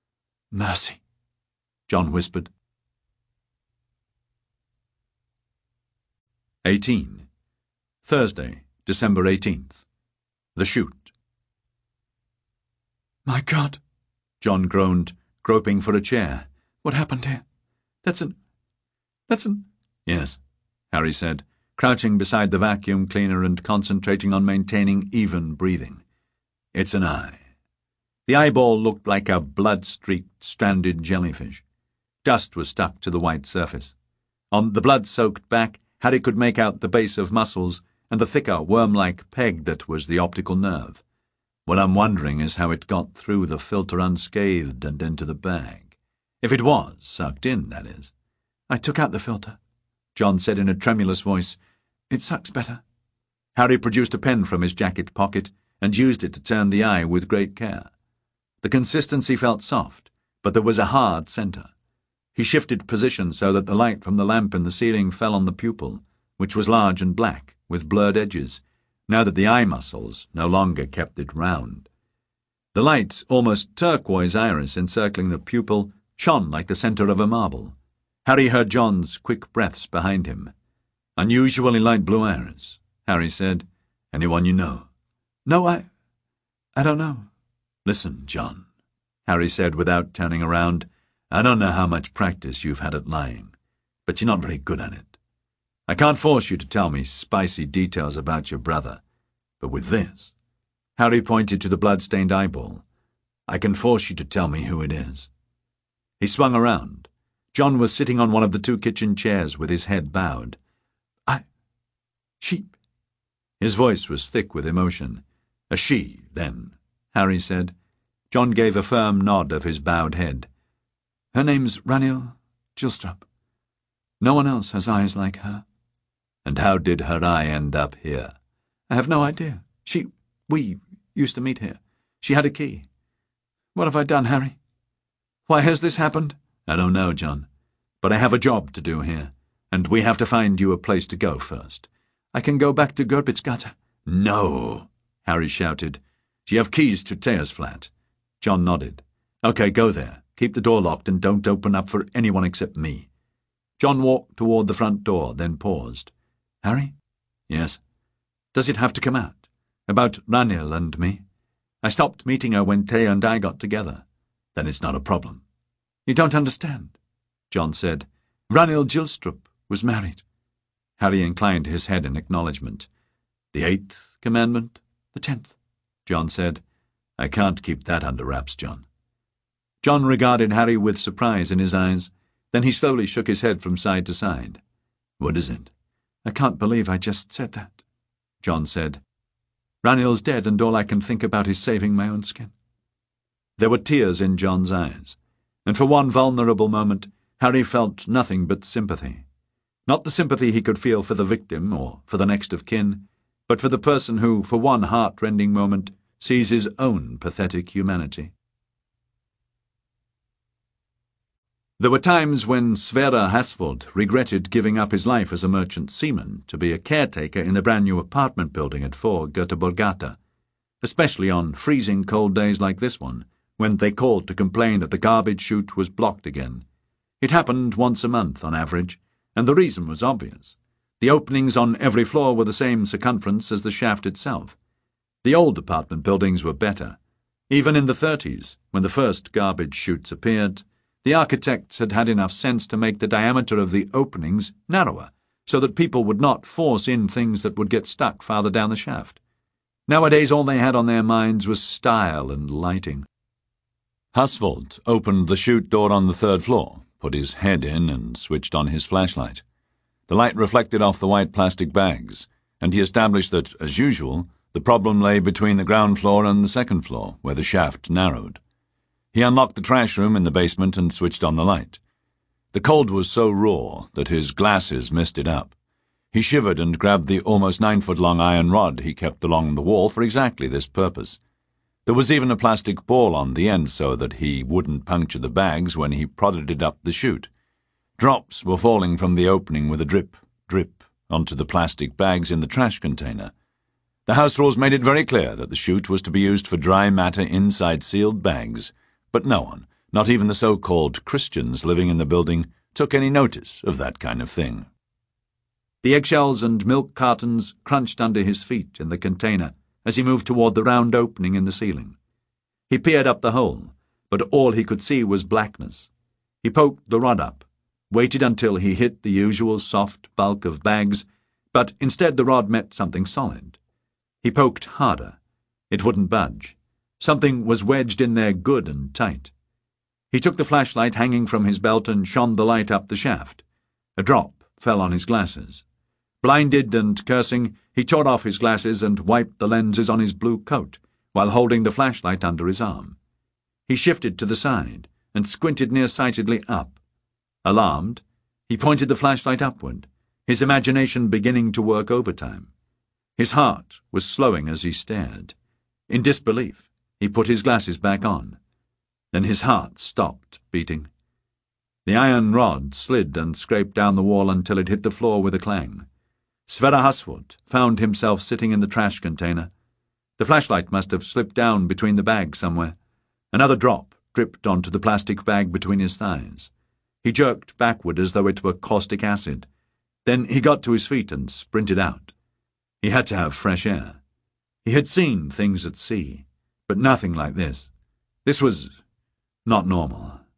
Speaker 1: Mercy, John whispered. eighteen. Thursday, December eighteenth. The Shoot. My God, John groaned, groping for a chair. What happened here? That's an... That's an... Yes, Harry said, crouching beside the vacuum cleaner and concentrating on maintaining even breathing. It's an eye. The eyeball looked like a blood-streaked, stranded jellyfish. Dust was stuck to the white surface. On the blood-soaked back, Harry could make out the base of muscles and the thicker, worm-like peg that was the optical nerve. What I'm wondering is how it got through the filter unscathed and into the bag. If it was sucked in, that is. I took out the filter, John said in a tremulous voice. It sucks better. Harry produced a pen from his jacket pocket and used it to turn the eye with great care. The consistency felt soft, but there was a hard center. He shifted position so that the light from the lamp in the ceiling fell on the pupil, which was large and black, with blurred edges, now that the eye muscles no longer kept it round. The light, almost turquoise iris encircling the pupil, shone like the center of a marble. Harry heard John's quick breaths behind him. Unusually light blue iris, Harry said. Anyone you know? No, I... I don't know. Listen, John, Harry said without turning around. I don't know how much practice you've had at lying, but you're not very good at it. I can't force you to tell me spicy details about your brother, but with this," Harry pointed to the blood-stained eyeball, "I can force you to tell me who it is." He swung around. John was sitting on one of the two kitchen chairs with his head bowed. "I... she..." His voice was thick with emotion. "A she, then," Harry said. John gave a firm nod of his bowed head. "Her name's Ranil Gilstrup. No one else has eyes like her." "And how did her eye end up here?" "I have no idea. She... we used to meet here. She had a key. What have I done, Harry? Why has this happened?" "I don't know, John. But I have a job to do here, and we have to find you a place to go first." "I can go back to Gerbitsgata." "No," Harry shouted. "Do you have keys to Tea's flat?" John nodded. "Okay, go there. Keep the door locked and don't open up for anyone except me." John walked toward the front door, then paused. "Harry?" "Yes?" "Does it have to come out? About Ranil and me? I stopped meeting her when Tea and I got together." "Then it's not a problem." "You don't understand," John said. "Ranil Gilstrup was married." Harry inclined his head in acknowledgement. "The eighth commandment?" "The tenth," John said. "I can't keep that under wraps, John." John regarded Harry with surprise in his eyes. Then he slowly shook his head from side to side. "What is it?" "I can't believe I just said that," John said. "Ranil's dead, and all I can think about is saving my own skin." There were tears in John's eyes, and for one vulnerable moment Harry felt nothing but sympathy. Not the sympathy he could feel for the victim or for the next of kin, but for the person who, for one heart-rending moment, sees his own pathetic humanity. There were times when Sverre Hasvold regretted giving up his life as a merchant seaman to be a caretaker in the brand-new apartment building at four Göteborggata, especially on freezing cold days like this one, when they called to complain that the garbage chute was blocked again. It happened once a month on average, and the reason was obvious. The openings on every floor were the same circumference as the shaft itself. The old apartment buildings were better. Even in the thirties, when the first garbage chutes appeared, the architects had had enough sense to make the diameter of the openings narrower, so that people would not force in things that would get stuck farther down the shaft. Nowadays all they had on their minds was style and lighting. Hasvold opened the chute door on the third floor, put his head in and switched on his flashlight. The light reflected off the white plastic bags, and he established that, as usual, the problem lay between the ground floor and the second floor, where the shaft narrowed. He unlocked the trash room in the basement and switched on the light. The cold was so raw that his glasses missed it up. He shivered and grabbed the almost nine-foot-long iron rod he kept along the wall for exactly this purpose. There was even a plastic ball on the end so that he wouldn't puncture the bags when he prodded it up the chute. Drops were falling from the opening with a drip, drip, onto the plastic bags in the trash container. The house rules made it very clear that the chute was to be used for dry matter inside sealed bags, but no one, not even the so-called Christians living in the building, took any notice of that kind of thing. The eggshells and milk cartons crunched under his feet in the container as he moved toward the round opening in the ceiling. He peered up the hole, but all he could see was blackness. He poked the rod up, waited until he hit the usual soft bulk of bags, but instead the rod met something solid. He poked harder. It wouldn't budge. Something was wedged in there good and tight. He took the flashlight hanging from his belt and shone the light up the shaft. A drop fell on his glasses. Blinded and cursing, he tore off his glasses and wiped the lenses on his blue coat, while holding the flashlight under his arm. He shifted to the side and squinted nearsightedly up. Alarmed, he pointed the flashlight upward, his imagination beginning to work overtime. His heart was slowing as he stared. In disbelief, he put his glasses back on. Then his heart stopped beating. The iron rod slid and scraped down the wall until it hit the floor with a clang. Sverre Hasvold found himself sitting in the trash container. The flashlight must have slipped down between the bags somewhere. Another drop dripped onto the plastic bag between his thighs. He jerked backward as though it were caustic acid. Then he got to his feet and sprinted out. He had to have fresh air. He had seen things at sea, but nothing like this. This was not normal.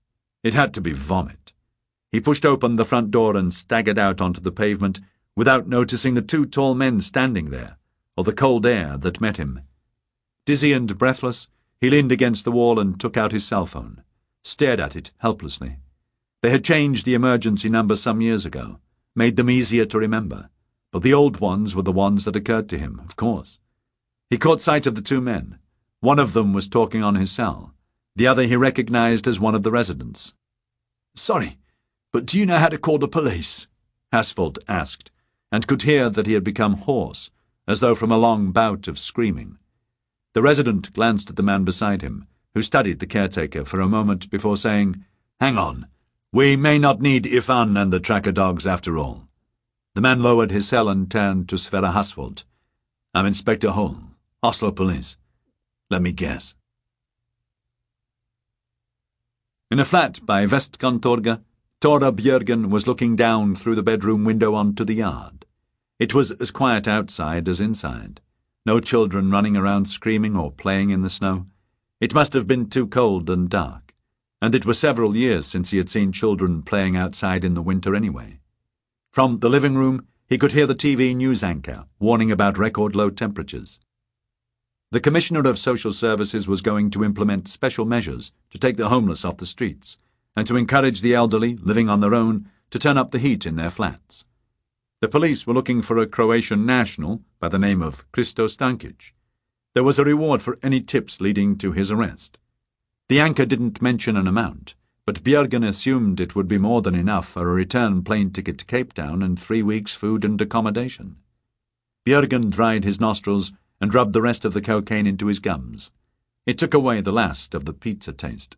Speaker 1: It had to be vomit. He pushed open the front door and staggered out onto the pavement without noticing the two tall men standing there, or the cold air that met him. Dizzy and breathless, he leaned against the wall and took out his cell phone, stared at it helplessly. They had changed the emergency numbers some years ago, made them easier to remember, but the old ones were the ones that occurred to him, of course. He caught sight of the two men. One of them was talking on his cell. The other he recognized as one of the residents. "Sorry, but do you know how to call the police?" Hasfold asked, and could hear that he had become hoarse, as though from a long bout of screaming. The resident glanced at the man beside him, who studied the caretaker for a moment before saying, "Hang on. We may not need Ifan and the tracker dogs after all." The man lowered his cell and turned to Sverre Hasfold. "I'm Inspector Holm, Oslo Police. Let me guess." In a flat by Vestkantorget, Tore Bjørgen was looking down through the bedroom window onto the yard. It was as quiet outside as inside. No children running around screaming or playing in the snow. It must have been too cold and dark, and it was several years since he had seen children playing outside in the winter anyway. From the living room, he could hear the T V news anchor warning about record-low temperatures. The Commissioner of Social Services was going to implement special measures to take the homeless off the streets and to encourage the elderly living on their own to turn up the heat in their flats. The police were looking for a Croatian national by the name of Kristo Stankic. There was a reward for any tips leading to his arrest. The anchor didn't mention an amount, but Bjørgen assumed it would be more than enough for a return plane ticket to Cape Town and three weeks' food and accommodation. Bjørgen dried his nostrils and rubbed the rest of the cocaine into his gums. It took away the last of the pizza taste.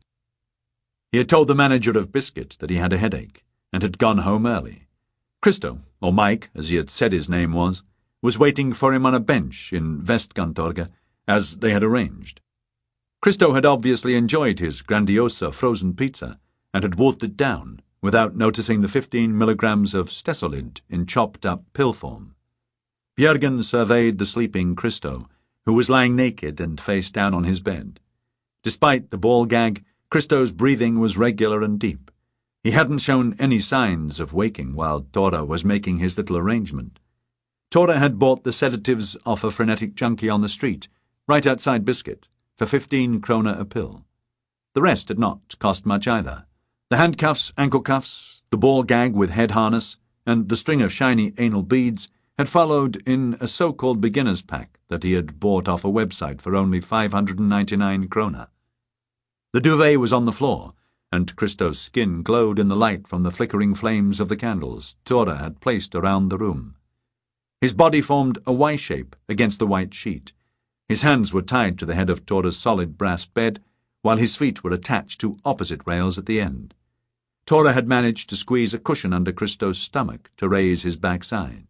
Speaker 1: He had told the manager of Biscuit that he had a headache and had gone home early. Kristo, or Mike, as he had said his name was, was waiting for him on a bench in Vestkantorget, as they had arranged. Kristo had obviously enjoyed his Grandiosa frozen pizza and had wolfed it down without noticing the fifteen milligrams of Stesolid in chopped-up pill form. Bjørgen surveyed the sleeping Kristo, who was lying naked and face down on his bed. Despite the ball gag, Kristo's breathing was regular and deep. He hadn't shown any signs of waking while Tore was making his little arrangement. Tore had bought the sedatives off a frenetic junkie on the street, right outside Biscuit, for fifteen kroner a pill. The rest had not cost much either. The handcuffs, ankle cuffs, the ball gag with head harness, and the string of shiny anal beads had followed in a so-called beginner's pack that he had bought off a website for only five hundred ninety-nine kroner. The duvet was on the floor, and Kristo's skin glowed in the light from the flickering flames of the candles Tore had placed around the room. His body formed a Y shape against the white sheet. His hands were tied to the head of Tore's solid brass bed, while his feet were attached to opposite rails at the end. Tore had managed to squeeze a cushion under Kristo's stomach to raise his backside.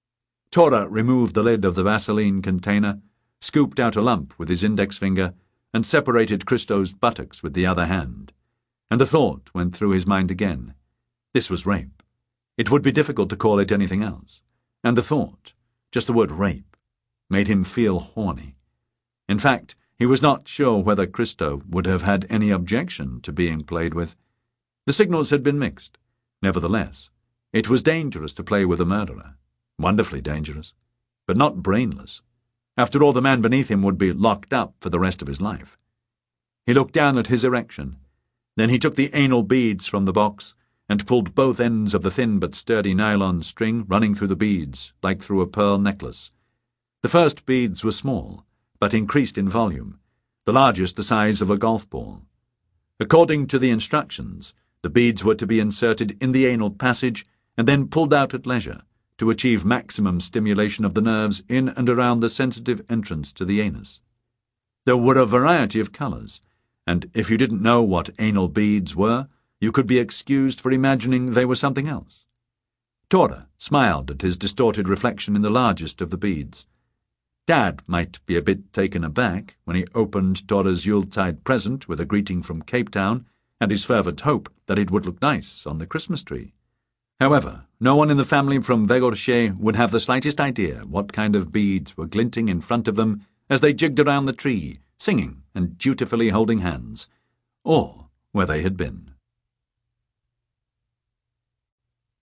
Speaker 1: Tore removed the lid of the Vaseline container, scooped out a lump with his index finger, and separated Kristo's buttocks with the other hand. And a thought went through his mind again. This was rape. It would be difficult to call it anything else. And the thought, just the word rape, made him feel horny. In fact, he was not sure whether Kristo would have had any objection to being played with. The signals had been mixed. Nevertheless, it was dangerous to play with a murderer. Wonderfully dangerous, but not brainless. After all, the man beneath him would be locked up for the rest of his life. He looked down at his erection. Then he took the anal beads from the box and pulled both ends of the thin but sturdy nylon string running through the beads, like through a pearl necklace. The first beads were small, but increased in volume, the largest the size of a golf ball. According to the instructions, the beads were to be inserted in the anal passage and then pulled out at leisure, to achieve maximum stimulation of the nerves in and around the sensitive entrance to the anus. There were a variety of colours, and if you didn't know what anal beads were, you could be excused for imagining they were something else. Tore smiled at his distorted reflection in the largest of the beads. Dad might be a bit taken aback when he opened Tore's Yuletide present with a greeting from Cape Town and his fervent hope that it would look nice on the Christmas tree. However, no one in the family from Vegårshei would have the slightest idea what kind of beads were glinting in front of them as they jigged around the tree, singing and dutifully holding hands, or where they had been.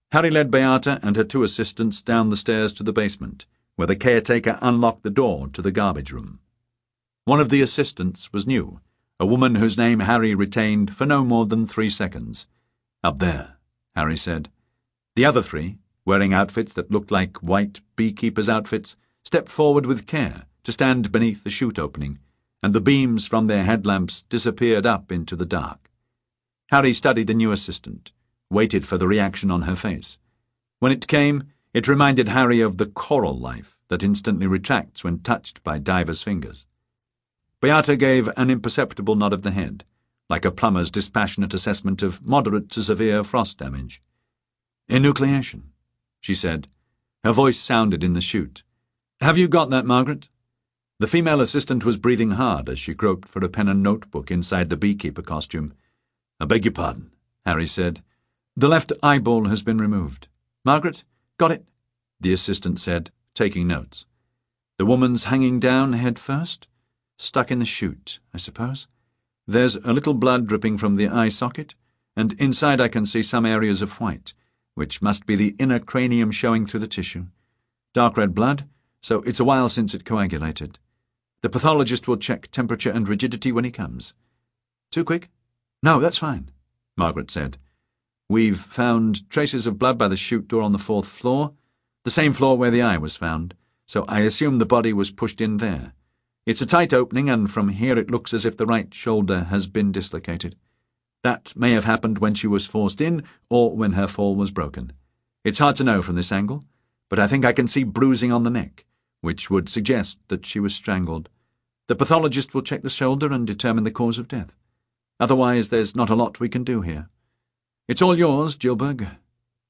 Speaker 1: Harry led Beata and her two assistants down the stairs to the basement, where the caretaker unlocked the door to the garbage room. One of the assistants was new, a woman whose name Harry retained for no more than three seconds. "Up there," Harry said. The other three, wearing outfits that looked like white beekeepers' outfits, stepped forward with care to stand beneath the chute opening, and the beams from their headlamps disappeared up into the dark. Harry studied the new assistant, waited for the reaction on her face. When it came, it reminded Harry of the coral life that instantly retracts when touched by divers' fingers. Beata gave an imperceptible nod of the head, like a plumber's dispassionate assessment of moderate to severe frost damage. "Enucleation," she said. Her voice sounded in the chute. "Have you got that, Margaret?" The female assistant was breathing hard as she groped for a pen and notebook inside the beekeeper costume. "I beg your pardon," Harry said. "The left eyeball has been removed. Margaret, got it?" the assistant said, taking notes. "The woman's hanging down head first? Stuck in the chute, I suppose. There's a little blood dripping from the eye socket, and inside I can see some areas of white, which must be the inner cranium showing through the tissue. Dark red blood, so it's a while since it coagulated. The pathologist will check temperature and rigidity when he comes." "Too quick?" "No, that's fine," Margaret said. "We've found traces of blood by the chute door on the fourth floor, the same floor where the eye was found, so I assume the body was pushed in there. It's a tight opening, and from here it looks as if the right shoulder has been dislocated. That may have happened when she was forced in, or when her fall was broken. It's hard to know from this angle, but I think I can see bruising on the neck, which would suggest that she was strangled. The pathologist will check the shoulder and determine the cause of death. Otherwise, there's not a lot we can do here. It's all yours, Gilberg."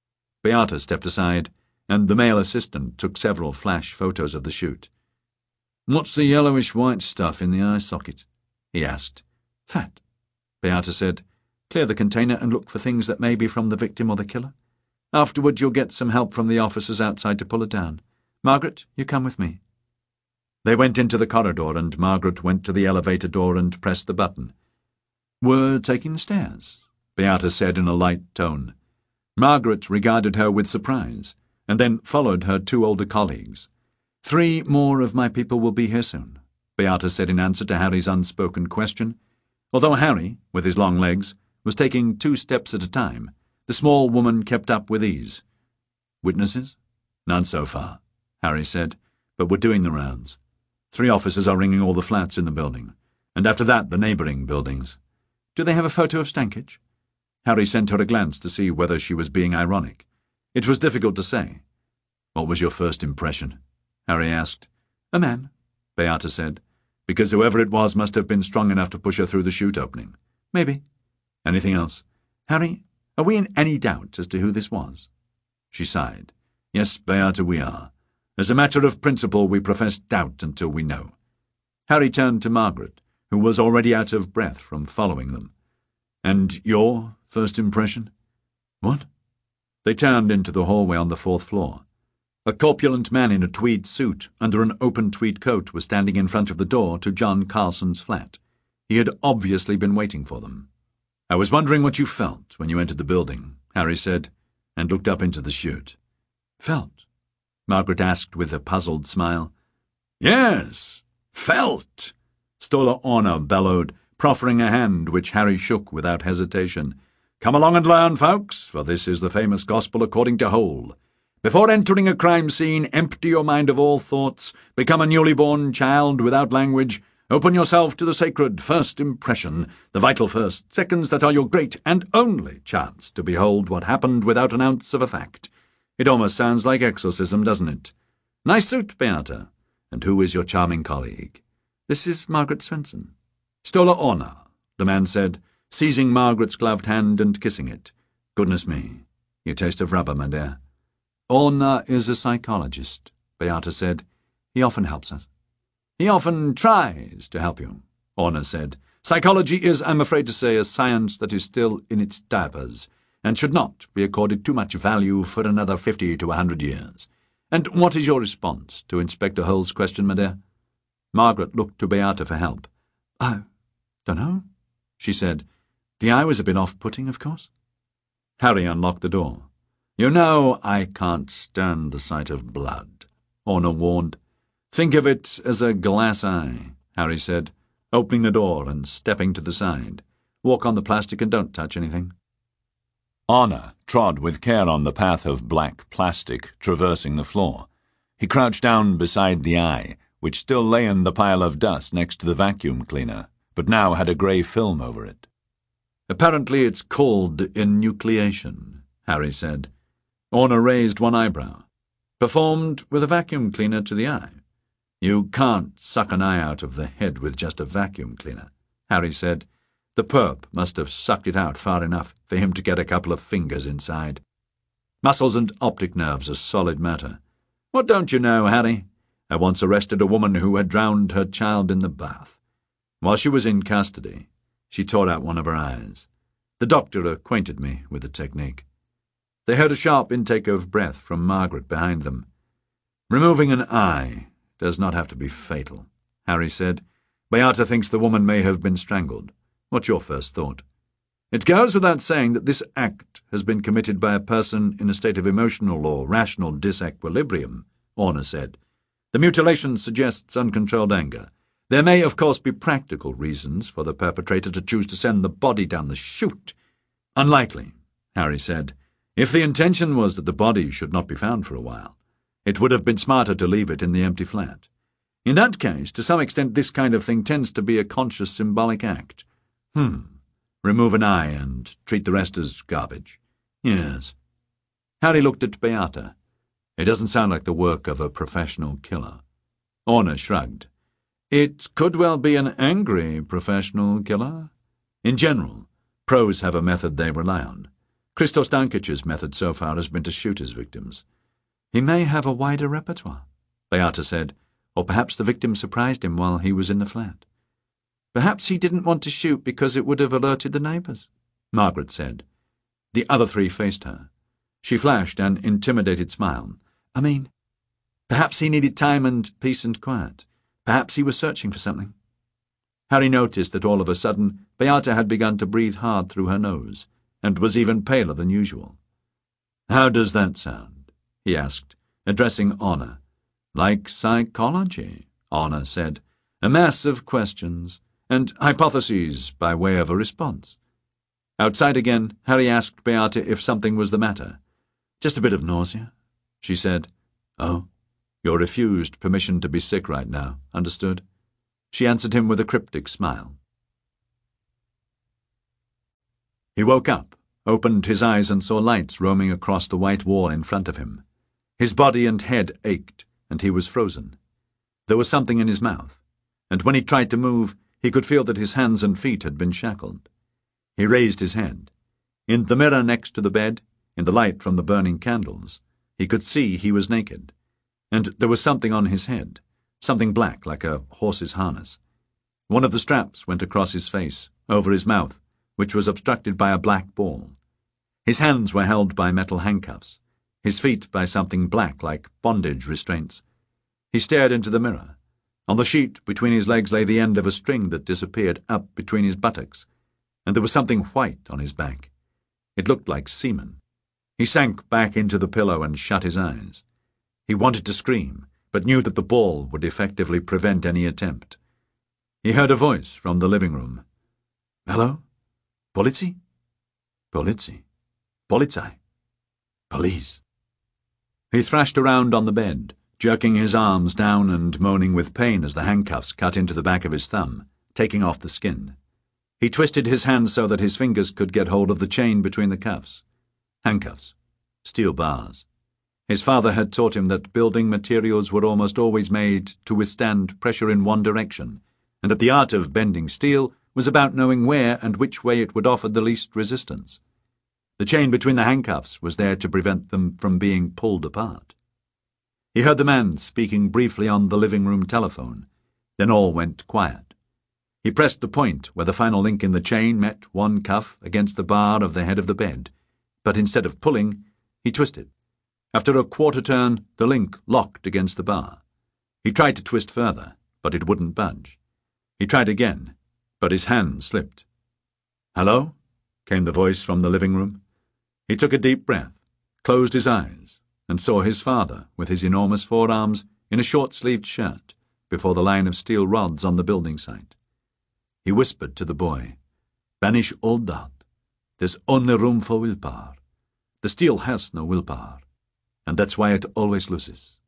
Speaker 1: Beata stepped aside, and the male assistant took several flash photos of the chute. "What's the yellowish-white stuff in the eye socket?" he asked. "Fat," Beata said. "Clear the container and look for things that may be from the victim or the killer. Afterward you'll get some help from the officers outside to pull it down. Margaret, you come with me." They went into the corridor, and Margaret went to the elevator door and pressed the button. "We're taking the stairs," Beata said in a light tone. Margaret regarded her with surprise, and then followed her two older colleagues. "Three more of my people will be here soon," Beata said in answer to Harry's unspoken question. Although Harry, with his long legs, was taking two steps at a time, the small woman kept up with ease. "Witnesses?" "None so far," Harry said, "but we're doing the rounds. Three officers are ringing all the flats in the building, and after that the neighbouring buildings." "Do they have a photo of Stankic?" Harry sent her a glance to see whether she was being ironic. It was difficult to say. "What was your first impression?" Harry asked. "A man," Beata said, "because whoever it was must have been strong enough to push her through the chute opening." "Maybe." "Anything else?" "Harry, are we in any doubt as to who this was?" She sighed. "Yes, Beata, we are. As a matter of principle, we profess doubt until we know." Harry turned to Margaret, who was already out of breath from following them. "And your first impression?" "What?" They turned into the hallway on the fourth floor. A corpulent man in a tweed suit under an open tweed coat was standing in front of the door to John Carlson's flat. He had obviously been waiting for them. "I was wondering what you felt when you entered the building," Harry said, and looked up into the chute. "Felt?" Margaret asked with a puzzled smile. "Yes, felt," Stola Orna bellowed, proffering a hand which Harry shook without hesitation. "Come along and learn, folks, for this is the famous gospel according to Hole. Before entering a crime scene, empty your mind of all thoughts, become a newly born child without language, open yourself to the sacred first impression, the vital first seconds that are your great and only chance to behold what happened without an ounce of a fact. It almost sounds like exorcism, doesn't it? Nice suit, Beata. And who is your charming colleague?" "This is Margaret Swenson." "Stola Orna," the man said, seizing Margaret's gloved hand and kissing it. "Goodness me, you taste of rubber, my dear." "Orna is a psychologist," Beata said. "He often helps us." "He often tries to help you," Orna said. "Psychology is, I'm afraid to say, a science that is still in its diapers, and should not be accorded too much value for another fifty to a hundred years. And what is your response to Inspector Hole's question, my dear?" Margaret looked to Beata for help. "I don't know," she said. "The eye was a bit off-putting, of course." Harry unlocked the door. You know I can't stand the sight of blood, Orna warned. Think of it as a glass eye, Harry said, opening the door and stepping to the side. Walk on the plastic and don't touch anything. Orna trod with care on the path of black plastic traversing the floor. He crouched down beside the eye, which still lay in the pile of dust next to the vacuum cleaner, but now had a grey film over it. Apparently it's called enucleation, Harry said. Orna raised one eyebrow. Performed with a vacuum cleaner to the eye. You can't suck an eye out of the head with just a vacuum cleaner, Harry said. The perp must have sucked it out far enough for him to get a couple of fingers inside. Muscles and optic nerves are solid matter. What don't you know, Harry? I once arrested a woman who had drowned her child in the bath. While she was in custody, she tore out one of her eyes. The doctor acquainted me with the technique. They heard a sharp intake of breath from Margaret behind them. Removing an eye does not have to be fatal, Harry said. Beata thinks the woman may have been strangled. What's your first thought? It goes without saying that this act has been committed by a person in a state of emotional or rational disequilibrium, Orna said. The mutilation suggests uncontrolled anger. There may, of course, be practical reasons for the perpetrator to choose to send the body down the chute. Unlikely, Harry said. If the intention was that the body should not be found for a while, it would have been smarter to leave it in the empty flat. In that case, to some extent, this kind of thing tends to be a conscious symbolic act. Hmm. Remove an eye and treat the rest as garbage. Yes. Harry looked at Beata. It doesn't sound like the work of a professional killer. Orna shrugged. It could well be an angry professional killer. In general, pros have a method they rely on. Christos Dankic's method so far has been to shoot his victims. He may have a wider repertoire, Beata said, or perhaps the victim surprised him while he was in the flat. Perhaps he didn't want to shoot because it would have alerted the neighbours, Margaret said. The other three faced her. She flashed an intimidated smile. I mean, perhaps he needed time and peace and quiet. Perhaps he was searching for something. Harry noticed that all of a sudden Beata had begun to breathe hard through her nose, and was even paler than usual. How does that sound? He asked, addressing Orna. Like psychology, Orna said. A mass of questions, and hypotheses by way of a response. Outside again, Harry asked Beata if something was the matter. Just a bit of nausea, she said. Oh, you're refused permission to be sick right now, understood? She answered him with a cryptic smile. He woke up, opened his eyes and saw lights roaming across the white wall in front of him. His body and head ached, and he was frozen. There was something in his mouth, and when he tried to move, he could feel that his hands and feet had been shackled. He raised his head. In the mirror next to the bed, in the light from the burning candles, he could see he was naked, and there was something on his head, something black like a horse's harness. One of the straps went across his face, over his mouth, which was obstructed by a black ball. His hands were held by metal handcuffs, his feet by something black like bondage restraints. He stared into the mirror. On the sheet between his legs lay the end of a string that disappeared up between his buttocks, and there was something white on his back. It looked like semen. He sank back into the pillow and shut his eyes. He wanted to scream, but knew that the ball would effectively prevent any attempt. He heard a voice from the living room. Hello? Polizi? Polizi. Polizei. Police. He thrashed around on the bed, jerking his arms down and moaning with pain as the handcuffs cut into the back of his thumb, taking off the skin. He twisted his hands so that his fingers could get hold of the chain between the cuffs. Handcuffs. Steel bars. His father had taught him that building materials were almost always made to withstand pressure in one direction, and that the art of bending steel was about knowing where and which way it would offer the least resistance. The chain between the handcuffs was there to prevent them from being pulled apart. He heard the man speaking briefly on the living room telephone. Then all went quiet. He pressed the point where the final link in the chain met one cuff against the bar of the head of the bed, but instead of pulling, he twisted. After a quarter turn, the link locked against the bar. He tried to twist further, but it wouldn't budge. He tried again, but his hand slipped. "Hello?" came the voice from the living room. He took a deep breath, closed his eyes, and saw his father, with his enormous forearms in a short-sleeved shirt, before the line of steel rods on the building site. He whispered to the boy, "Banish all doubt. There's only room for willpower. The steel has no willpower, and that's why it always loses."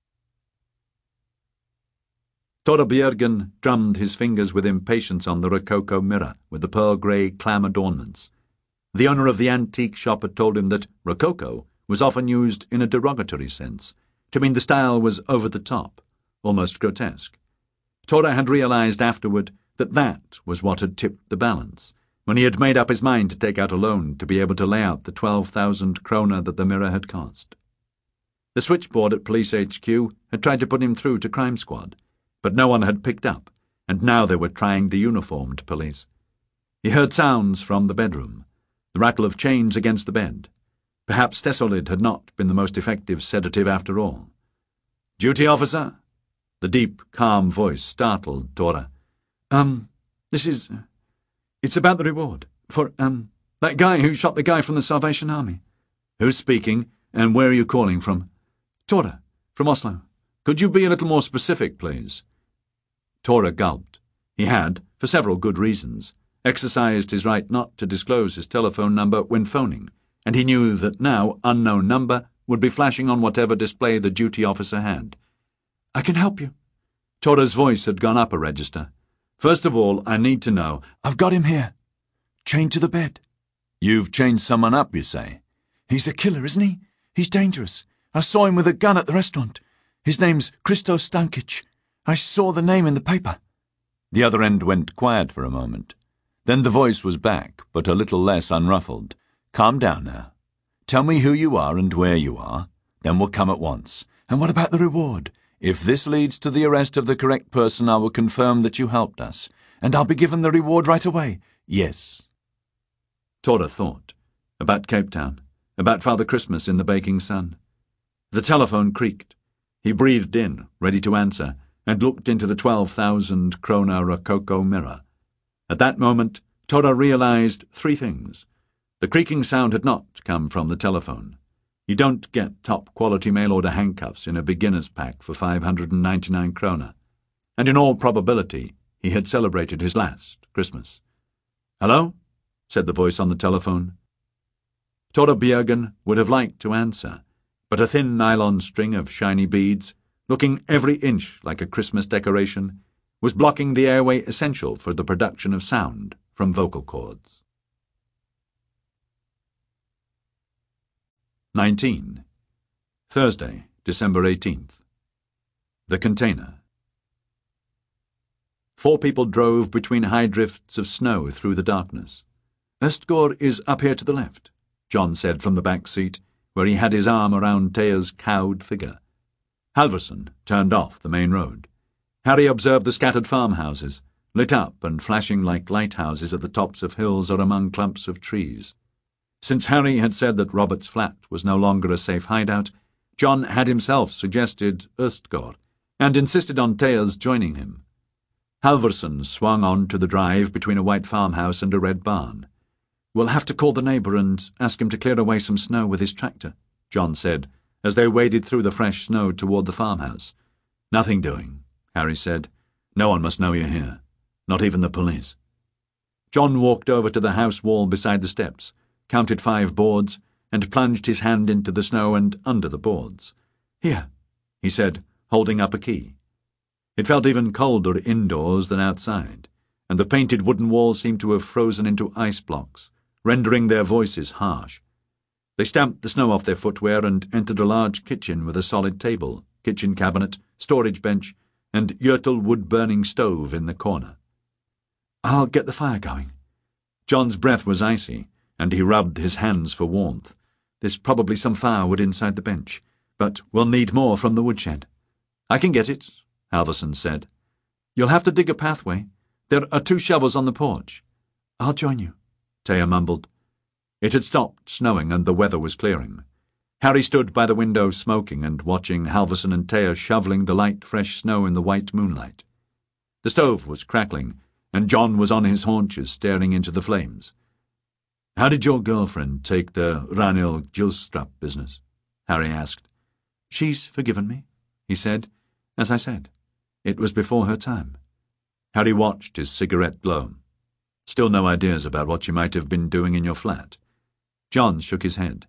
Speaker 1: Tora Bjergen drummed his fingers with impatience on the Rococo mirror with the pearl-grey clam adornments. The owner of the antique shop had told him that Rococo was often used in a derogatory sense, to mean the style was over the top, almost grotesque. Tora had realized afterward that that was what had tipped the balance, when he had made up his mind to take out a loan to be able to lay out the twelve thousand kroner that the mirror had cost. The switchboard at Police H Q had tried to put him through to Crime Squad, but no one had picked up, and now they were trying the uniformed police. He heard sounds from the bedroom, the rattle of chains against the bed. Perhaps Tesolid had not been the most effective sedative after all. "Duty officer?" The deep, calm voice startled Tora. Um, this is... It's about the reward. For, um, that guy who shot the guy from the Salvation Army." "Who's speaking, and where are you calling from?" "Tora, from Oslo. Could you be a little more specific, please?" Tora gulped. He had, for several good reasons, exercised his right not to disclose his telephone number when phoning, and he knew that now unknown number would be flashing on whatever display the duty officer had. "I can help you." Tora's voice had gone up a register. "First of all, I need to know—"
Speaker 2: "I've got him here. Chained to the bed."
Speaker 1: "You've chained someone up, you say?"
Speaker 2: "He's a killer, isn't he? He's dangerous. I saw him with a gun at the restaurant. His name's Christos Stankic. I saw the name in the paper."
Speaker 1: The other end went quiet for a moment. Then the voice was back, but a little less unruffled. "Calm down now. Tell me who you are and where you are. Then we'll come at once."
Speaker 2: "And what about the reward?"
Speaker 1: "If this leads to the arrest of the correct person, I will confirm that you helped us."
Speaker 2: "And I'll be given the reward right away?"
Speaker 1: "Yes." Tora thought. About Cape Town. About Father Christmas in the baking sun. The telephone creaked. He breathed in, ready to answer, and looked into the twelve thousand kroner Rococo mirror. At that moment, Tora realized three things. The creaking sound had not come from the telephone. You don't get top-quality mail-order handcuffs in a beginner's pack for five hundred ninety-nine kroner. And in all probability, he had celebrated his last Christmas. "Hello?" said the voice on the telephone. Tora Bjergen would have liked to answer, but a thin nylon string of shiny beads, looking every inch like a Christmas decoration, was blocking the airway essential for the production of sound from vocal cords. nineteen. Thursday, December eighteenth. The Container. Four people drove between high drifts of snow through the darkness. "Østgård is up here to the left," John said from the back seat, where he had his arm around Thea's cowed figure. Halvorsen turned off the main road. Harry observed the scattered farmhouses, lit up and flashing like lighthouses at the tops of hills or among clumps of trees. Since Harry had said that Robert's flat was no longer a safe hideout, John had himself suggested Østgård, and insisted on Thea's joining him. Halvorsen swung on to the drive between a white farmhouse and a red barn. "We'll have to call the neighbour and ask him to clear away some snow with his tractor," John said, as they waded through the fresh snow toward the farmhouse. "Nothing doing," Harry said. "No one must know you're here, not even the police." John walked over to the house wall beside the steps, counted five boards, and plunged his hand into the snow and under the boards. "Here," he said, holding up a key. It felt even colder indoors than outside, and the painted wooden walls seemed to have frozen into ice blocks, rendering their voices harsh. They stamped the snow off their footwear and entered a large kitchen with a solid table, kitchen cabinet, storage bench, and Jörtel wood-burning stove in the corner. "I'll get the fire going." John's breath was icy, and he rubbed his hands for warmth. "There's probably some firewood inside the bench, but we'll need more from the woodshed." "I can get it," Halvorsen said. "You'll have to dig a pathway. There are two shovels on the porch." "I'll join you," Thea mumbled. It had stopped snowing and the weather was clearing. Harry stood by the window smoking and watching Halvorsen and Thea shoveling the light, fresh snow in the white moonlight. The stove was crackling, and John was on his haunches staring into the flames. How did your girlfriend take the Ranil Gilstrap business? Harry asked.
Speaker 2: She's forgiven me, he said. As I said, it was before her time.
Speaker 1: Harry watched his cigarette glow. Still no ideas about what you might have been doing in your flat.
Speaker 2: John shook his head.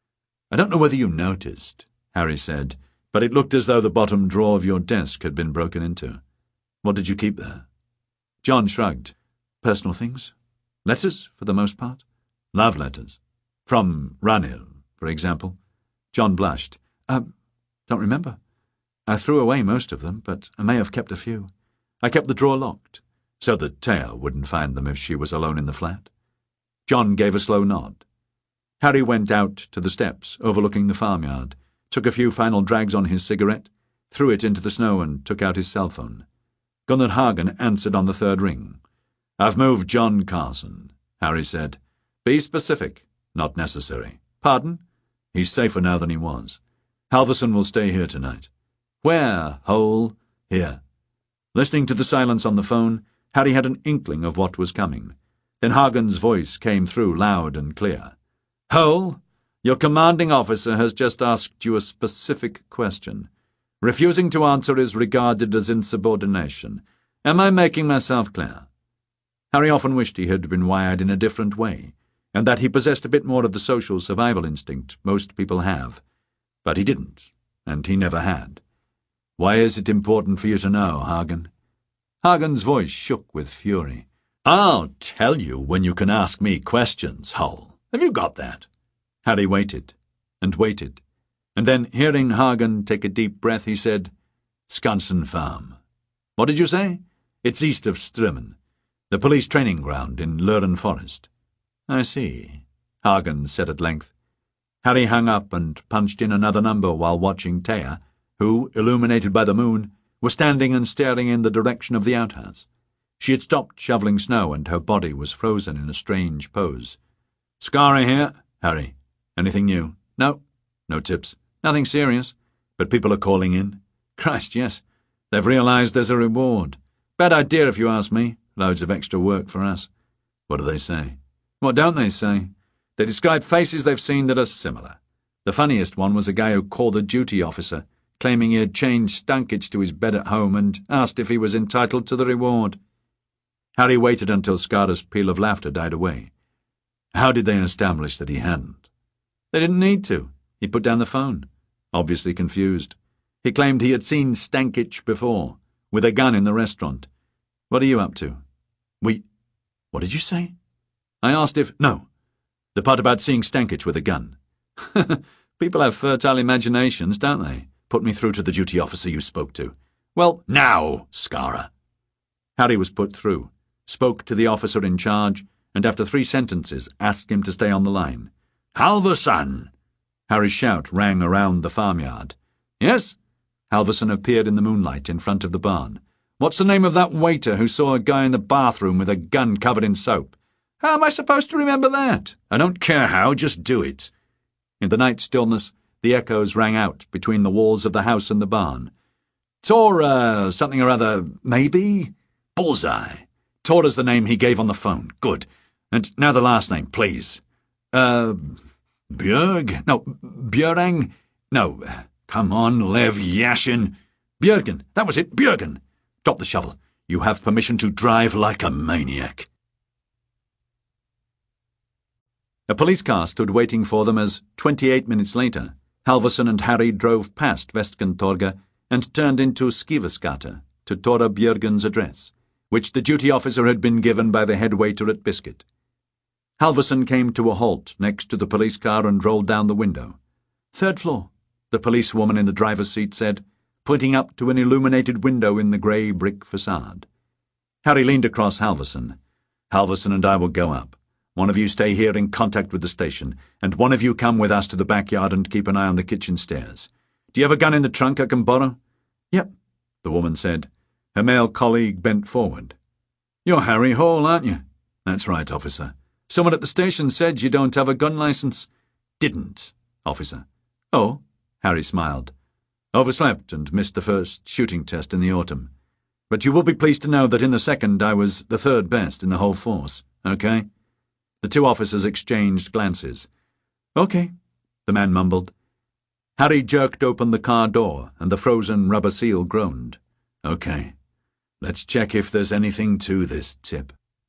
Speaker 1: I don't know whether you noticed, Harry said, but it looked as though the bottom drawer of your desk had been broken into. What did you keep there?
Speaker 2: John shrugged. Personal things. Letters, for the most part.
Speaker 1: Love letters. From Ranil, for example.
Speaker 2: John blushed. I don't remember. I threw away most of them, but I may have kept a few. I kept the drawer locked,
Speaker 1: so that Taya wouldn't find them if she was alone in the flat.
Speaker 2: John gave a slow nod. Harry went out to the steps overlooking the farmyard, took a few final drags on his cigarette, threw it into the snow and took out his cell phone. Gunnar Hagen answered on the third ring.
Speaker 1: I've moved John Carson, Harry said.
Speaker 2: Be specific.
Speaker 1: Not necessary.
Speaker 2: Pardon?
Speaker 1: He's safer now than he was. Halverson will stay here tonight.
Speaker 2: Where, Hole?
Speaker 1: Here.
Speaker 2: Listening to the silence on the phone, Harry had an inkling of what was coming. Then Hagen's voice came through loud and clear. Hole, your commanding officer has just asked you a specific question. Refusing to answer is regarded as insubordination. Am I making myself clear? Harry often wished he had been wired in a different way, and that he possessed a bit more of the social survival instinct most people have. But he didn't, and he never had.
Speaker 1: Why is it important for you to know, Hagen?
Speaker 2: Hagen's voice shook with fury.
Speaker 1: I'll tell you when you can ask me questions, Hull. Have you got that?
Speaker 2: Harry waited, and waited, and then, hearing Hagen take a deep breath, he said,
Speaker 1: Skansen Farm.
Speaker 2: What did you say?
Speaker 1: It's east of Strømmen, the police training ground in Løren Forest.
Speaker 2: I see, Hagen said at length. Harry hung up and punched in another number while watching Taya, who, illuminated by the moon, was standing and staring in the direction of the outhouse. She had stopped shoveling snow and her body was frozen in a strange pose.
Speaker 1: Skara here, Harry. Anything new?
Speaker 2: No.
Speaker 1: No tips?
Speaker 2: Nothing serious.
Speaker 1: But people are calling in?
Speaker 2: Christ, yes. They've realized there's a reward. Bad idea if you ask me. Loads of extra work for us.
Speaker 1: What do they say?
Speaker 2: What don't they say? They describe faces they've seen that are similar. The funniest one was a guy who called a duty officer, claiming he had changed Stankic to his bed at home and asked if he was entitled to the reward. Harry waited until Skara's peal of laughter died away.
Speaker 1: How did they establish that he hadn't?
Speaker 2: They didn't need to. He put down the phone, obviously confused. He claimed he had seen Stankic before, with a gun in the restaurant. What are you up to?
Speaker 1: We... What did you say?
Speaker 2: I asked if...
Speaker 1: No.
Speaker 2: The part about seeing Stankic with a gun. People have fertile imaginations, don't they?
Speaker 1: Put me through to the duty officer you spoke to.
Speaker 2: Well...
Speaker 1: Now, Skara.
Speaker 2: Harry was put through, spoke to the officer in charge, and after three sentences asked him to stay on the line.
Speaker 1: Halverson!
Speaker 2: Harry's shout rang around the farmyard. Yes? Halverson appeared in the moonlight in front of the barn. What's the name of that waiter who saw a guy in the bathroom with a gun covered in soap? How am I supposed to remember that?
Speaker 1: I don't care how, just do it.
Speaker 2: In the night stillness, the echoes rang out between the walls of the house and the barn. Tora, something or other, maybe?
Speaker 1: Bullseye.
Speaker 2: Tora's the name he gave on the phone. Good. And now the last name, please. Uh,
Speaker 1: Björg?
Speaker 2: No, Björang? No,
Speaker 1: come on, Lev Yashin.
Speaker 2: Björgen, that was it, Björgen. Drop the shovel. You have permission to drive like
Speaker 1: a maniac.
Speaker 2: A police car stood waiting for them as, twenty-eight minutes later, Halverson and Harry drove past Vestkantorget and turned into Skiveskata to Tora Björgen's address, which the duty officer had been given by the head waiter at Biscuit. Halverson came to a halt next to the police car and rolled down the window. Third floor, the policewoman in the driver's seat said, pointing up to an illuminated window in the grey brick facade. Harry leaned across Halverson.
Speaker 1: Halverson and I will go up.
Speaker 2: One of you stay here in contact with the station, and one of you come with us to the backyard and keep an eye on the kitchen stairs. Do you have a gun in the trunk I can borrow?
Speaker 1: Yep,
Speaker 2: the woman said. Her male colleague bent forward. You're Harry Hall, aren't you?
Speaker 1: That's right, officer.
Speaker 2: Someone at the station said you don't have a gun license.
Speaker 1: Didn't, officer.
Speaker 2: Oh, Harry smiled. Overslept and missed the first shooting test in the autumn. But you will be pleased to know that in the second I was the third best in the whole force, okay?
Speaker 1: The two officers exchanged glances. "Okay," the man mumbled. Harry jerked open the car door, and the frozen rubber seal groaned. "Okay, let's check if there's anything to this tip."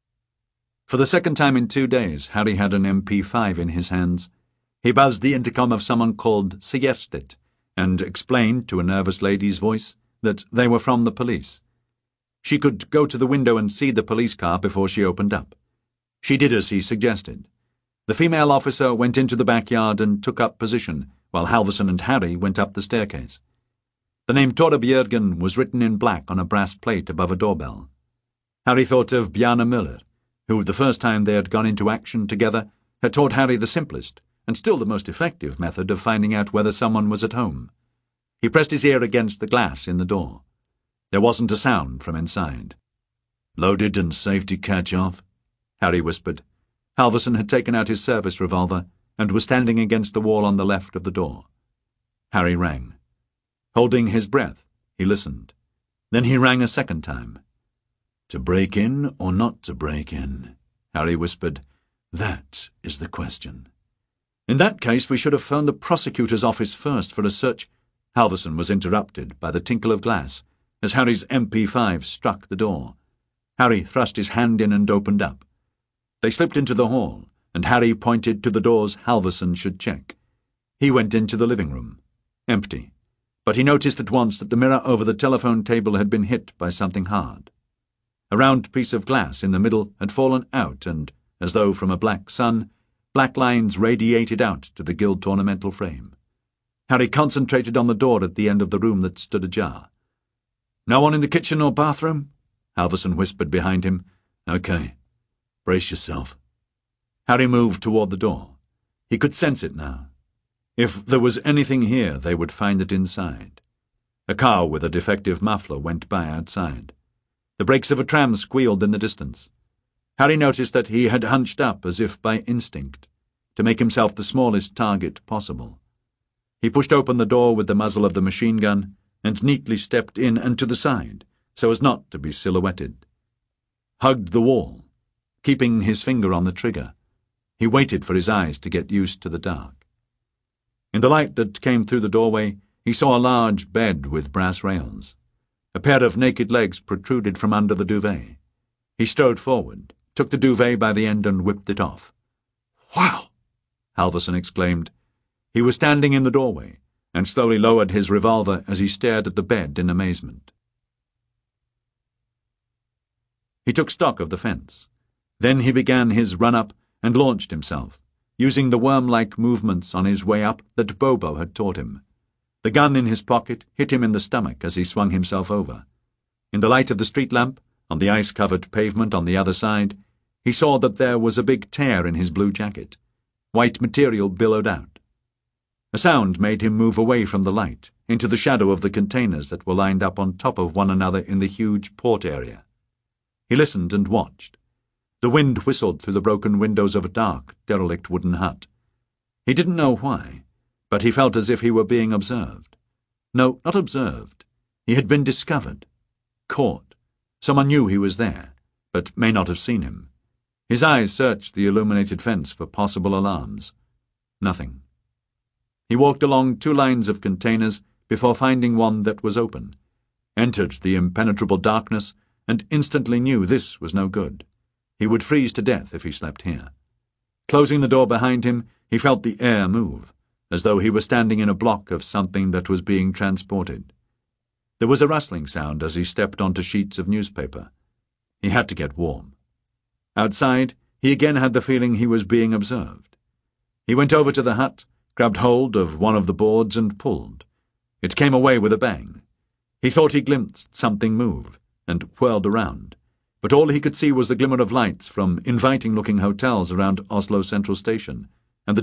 Speaker 1: For the second time in two days, Harry had an M P five in his hands. He buzzed the intercom of someone called Siersted and explained to a nervous lady's voice that they were from the police. She could go to the window and see the police car before she opened up. She did as he suggested. The female officer went into the backyard and took up position, while Halvorson and Harry went up the staircase. The name Tore Bjørgen was written in black on a brass plate above a doorbell. Harry thought of Bjarne Müller, who, the first time they had gone into action together, had taught Harry the simplest, and still the most effective method of finding out whether someone was at home. He pressed his ear against the glass in the door. There wasn't a sound from inside. "Loaded and safety catch-off," Harry whispered. Halvorson had taken out his service revolver and was standing against the wall on the left of the door. Harry rang. Holding his breath, he listened. Then he rang a second time. "To break in or not to break in?" Harry whispered. "That is the question." "In that case, we should have phoned the prosecutor's office first for a search." Halvorson was interrupted by the tinkle of glass as Harry's M P five struck the door. Harry thrust his hand in and opened up. They slipped into the hall, and Harry pointed to the doors Halvorson should check. He went into the living room. Empty. But he noticed at once that the mirror over the telephone table had been hit by something hard. A round piece of glass in the middle had fallen out and, as though from a black sun, black lines radiated out to the gilt ornamental frame. Harry concentrated on the door at the end of the room that stood ajar. "No one in the kitchen or bathroom?" Halvorson whispered behind him. "Okay. Brace yourself." Harry moved toward the door. He could sense it now. If there was anything here, they would find it inside. A car with a defective muffler went by outside. The brakes of a tram squealed in the distance. Harry noticed that he had hunched up as if by instinct, to make himself the smallest target possible. He pushed open the door with the muzzle of the machine gun and neatly stepped in and to the side, so as not to be silhouetted. Hugged the wall, keeping his finger on the trigger. He waited for his eyes to get used to the dark. In the light that came through the doorway, he saw a large bed with brass rails. A pair of naked legs protruded from under the duvet. He strode forward, took the duvet by the end and whipped it off. "Wow!" Halvorson exclaimed. He was standing in the doorway, and slowly lowered his revolver as he stared at the bed in amazement. He took stock of the fence. Then he began his run-up and launched himself, using the worm-like movements on his way up that Bobo had taught him. The gun in his pocket hit him in the stomach as he swung himself over. In the light of the street lamp, on the ice-covered pavement on the other side, he saw that there was a big tear in his blue jacket. White material billowed out. A sound made him move away from the light, into the shadow of the containers that were lined up on top of one another in the huge port area. He listened and watched. The wind whistled through the broken windows of a dark, derelict wooden hut. He didn't know why, but he felt as if he were being observed. No, not observed. He had been discovered. Caught. Someone knew he was there, but may not have seen him. His eyes searched the illuminated fence for possible alarms. Nothing. He walked along two lines of containers before finding one that was open, entered the impenetrable darkness, and instantly knew this was no good. He would freeze to death if he slept here. Closing the door behind him, he felt the air move, as though he were standing in a block of something that was being transported. There was a rustling sound as he stepped onto sheets of newspaper. He had to get warm. Outside, he again had the feeling he was being observed. He went over to the hut, grabbed hold of one of the boards and pulled. It came away with a bang. He thought he glimpsed something move, and whirled around, but all he could see was the glimmer of lights from inviting-looking hotels around Oslo Central Station,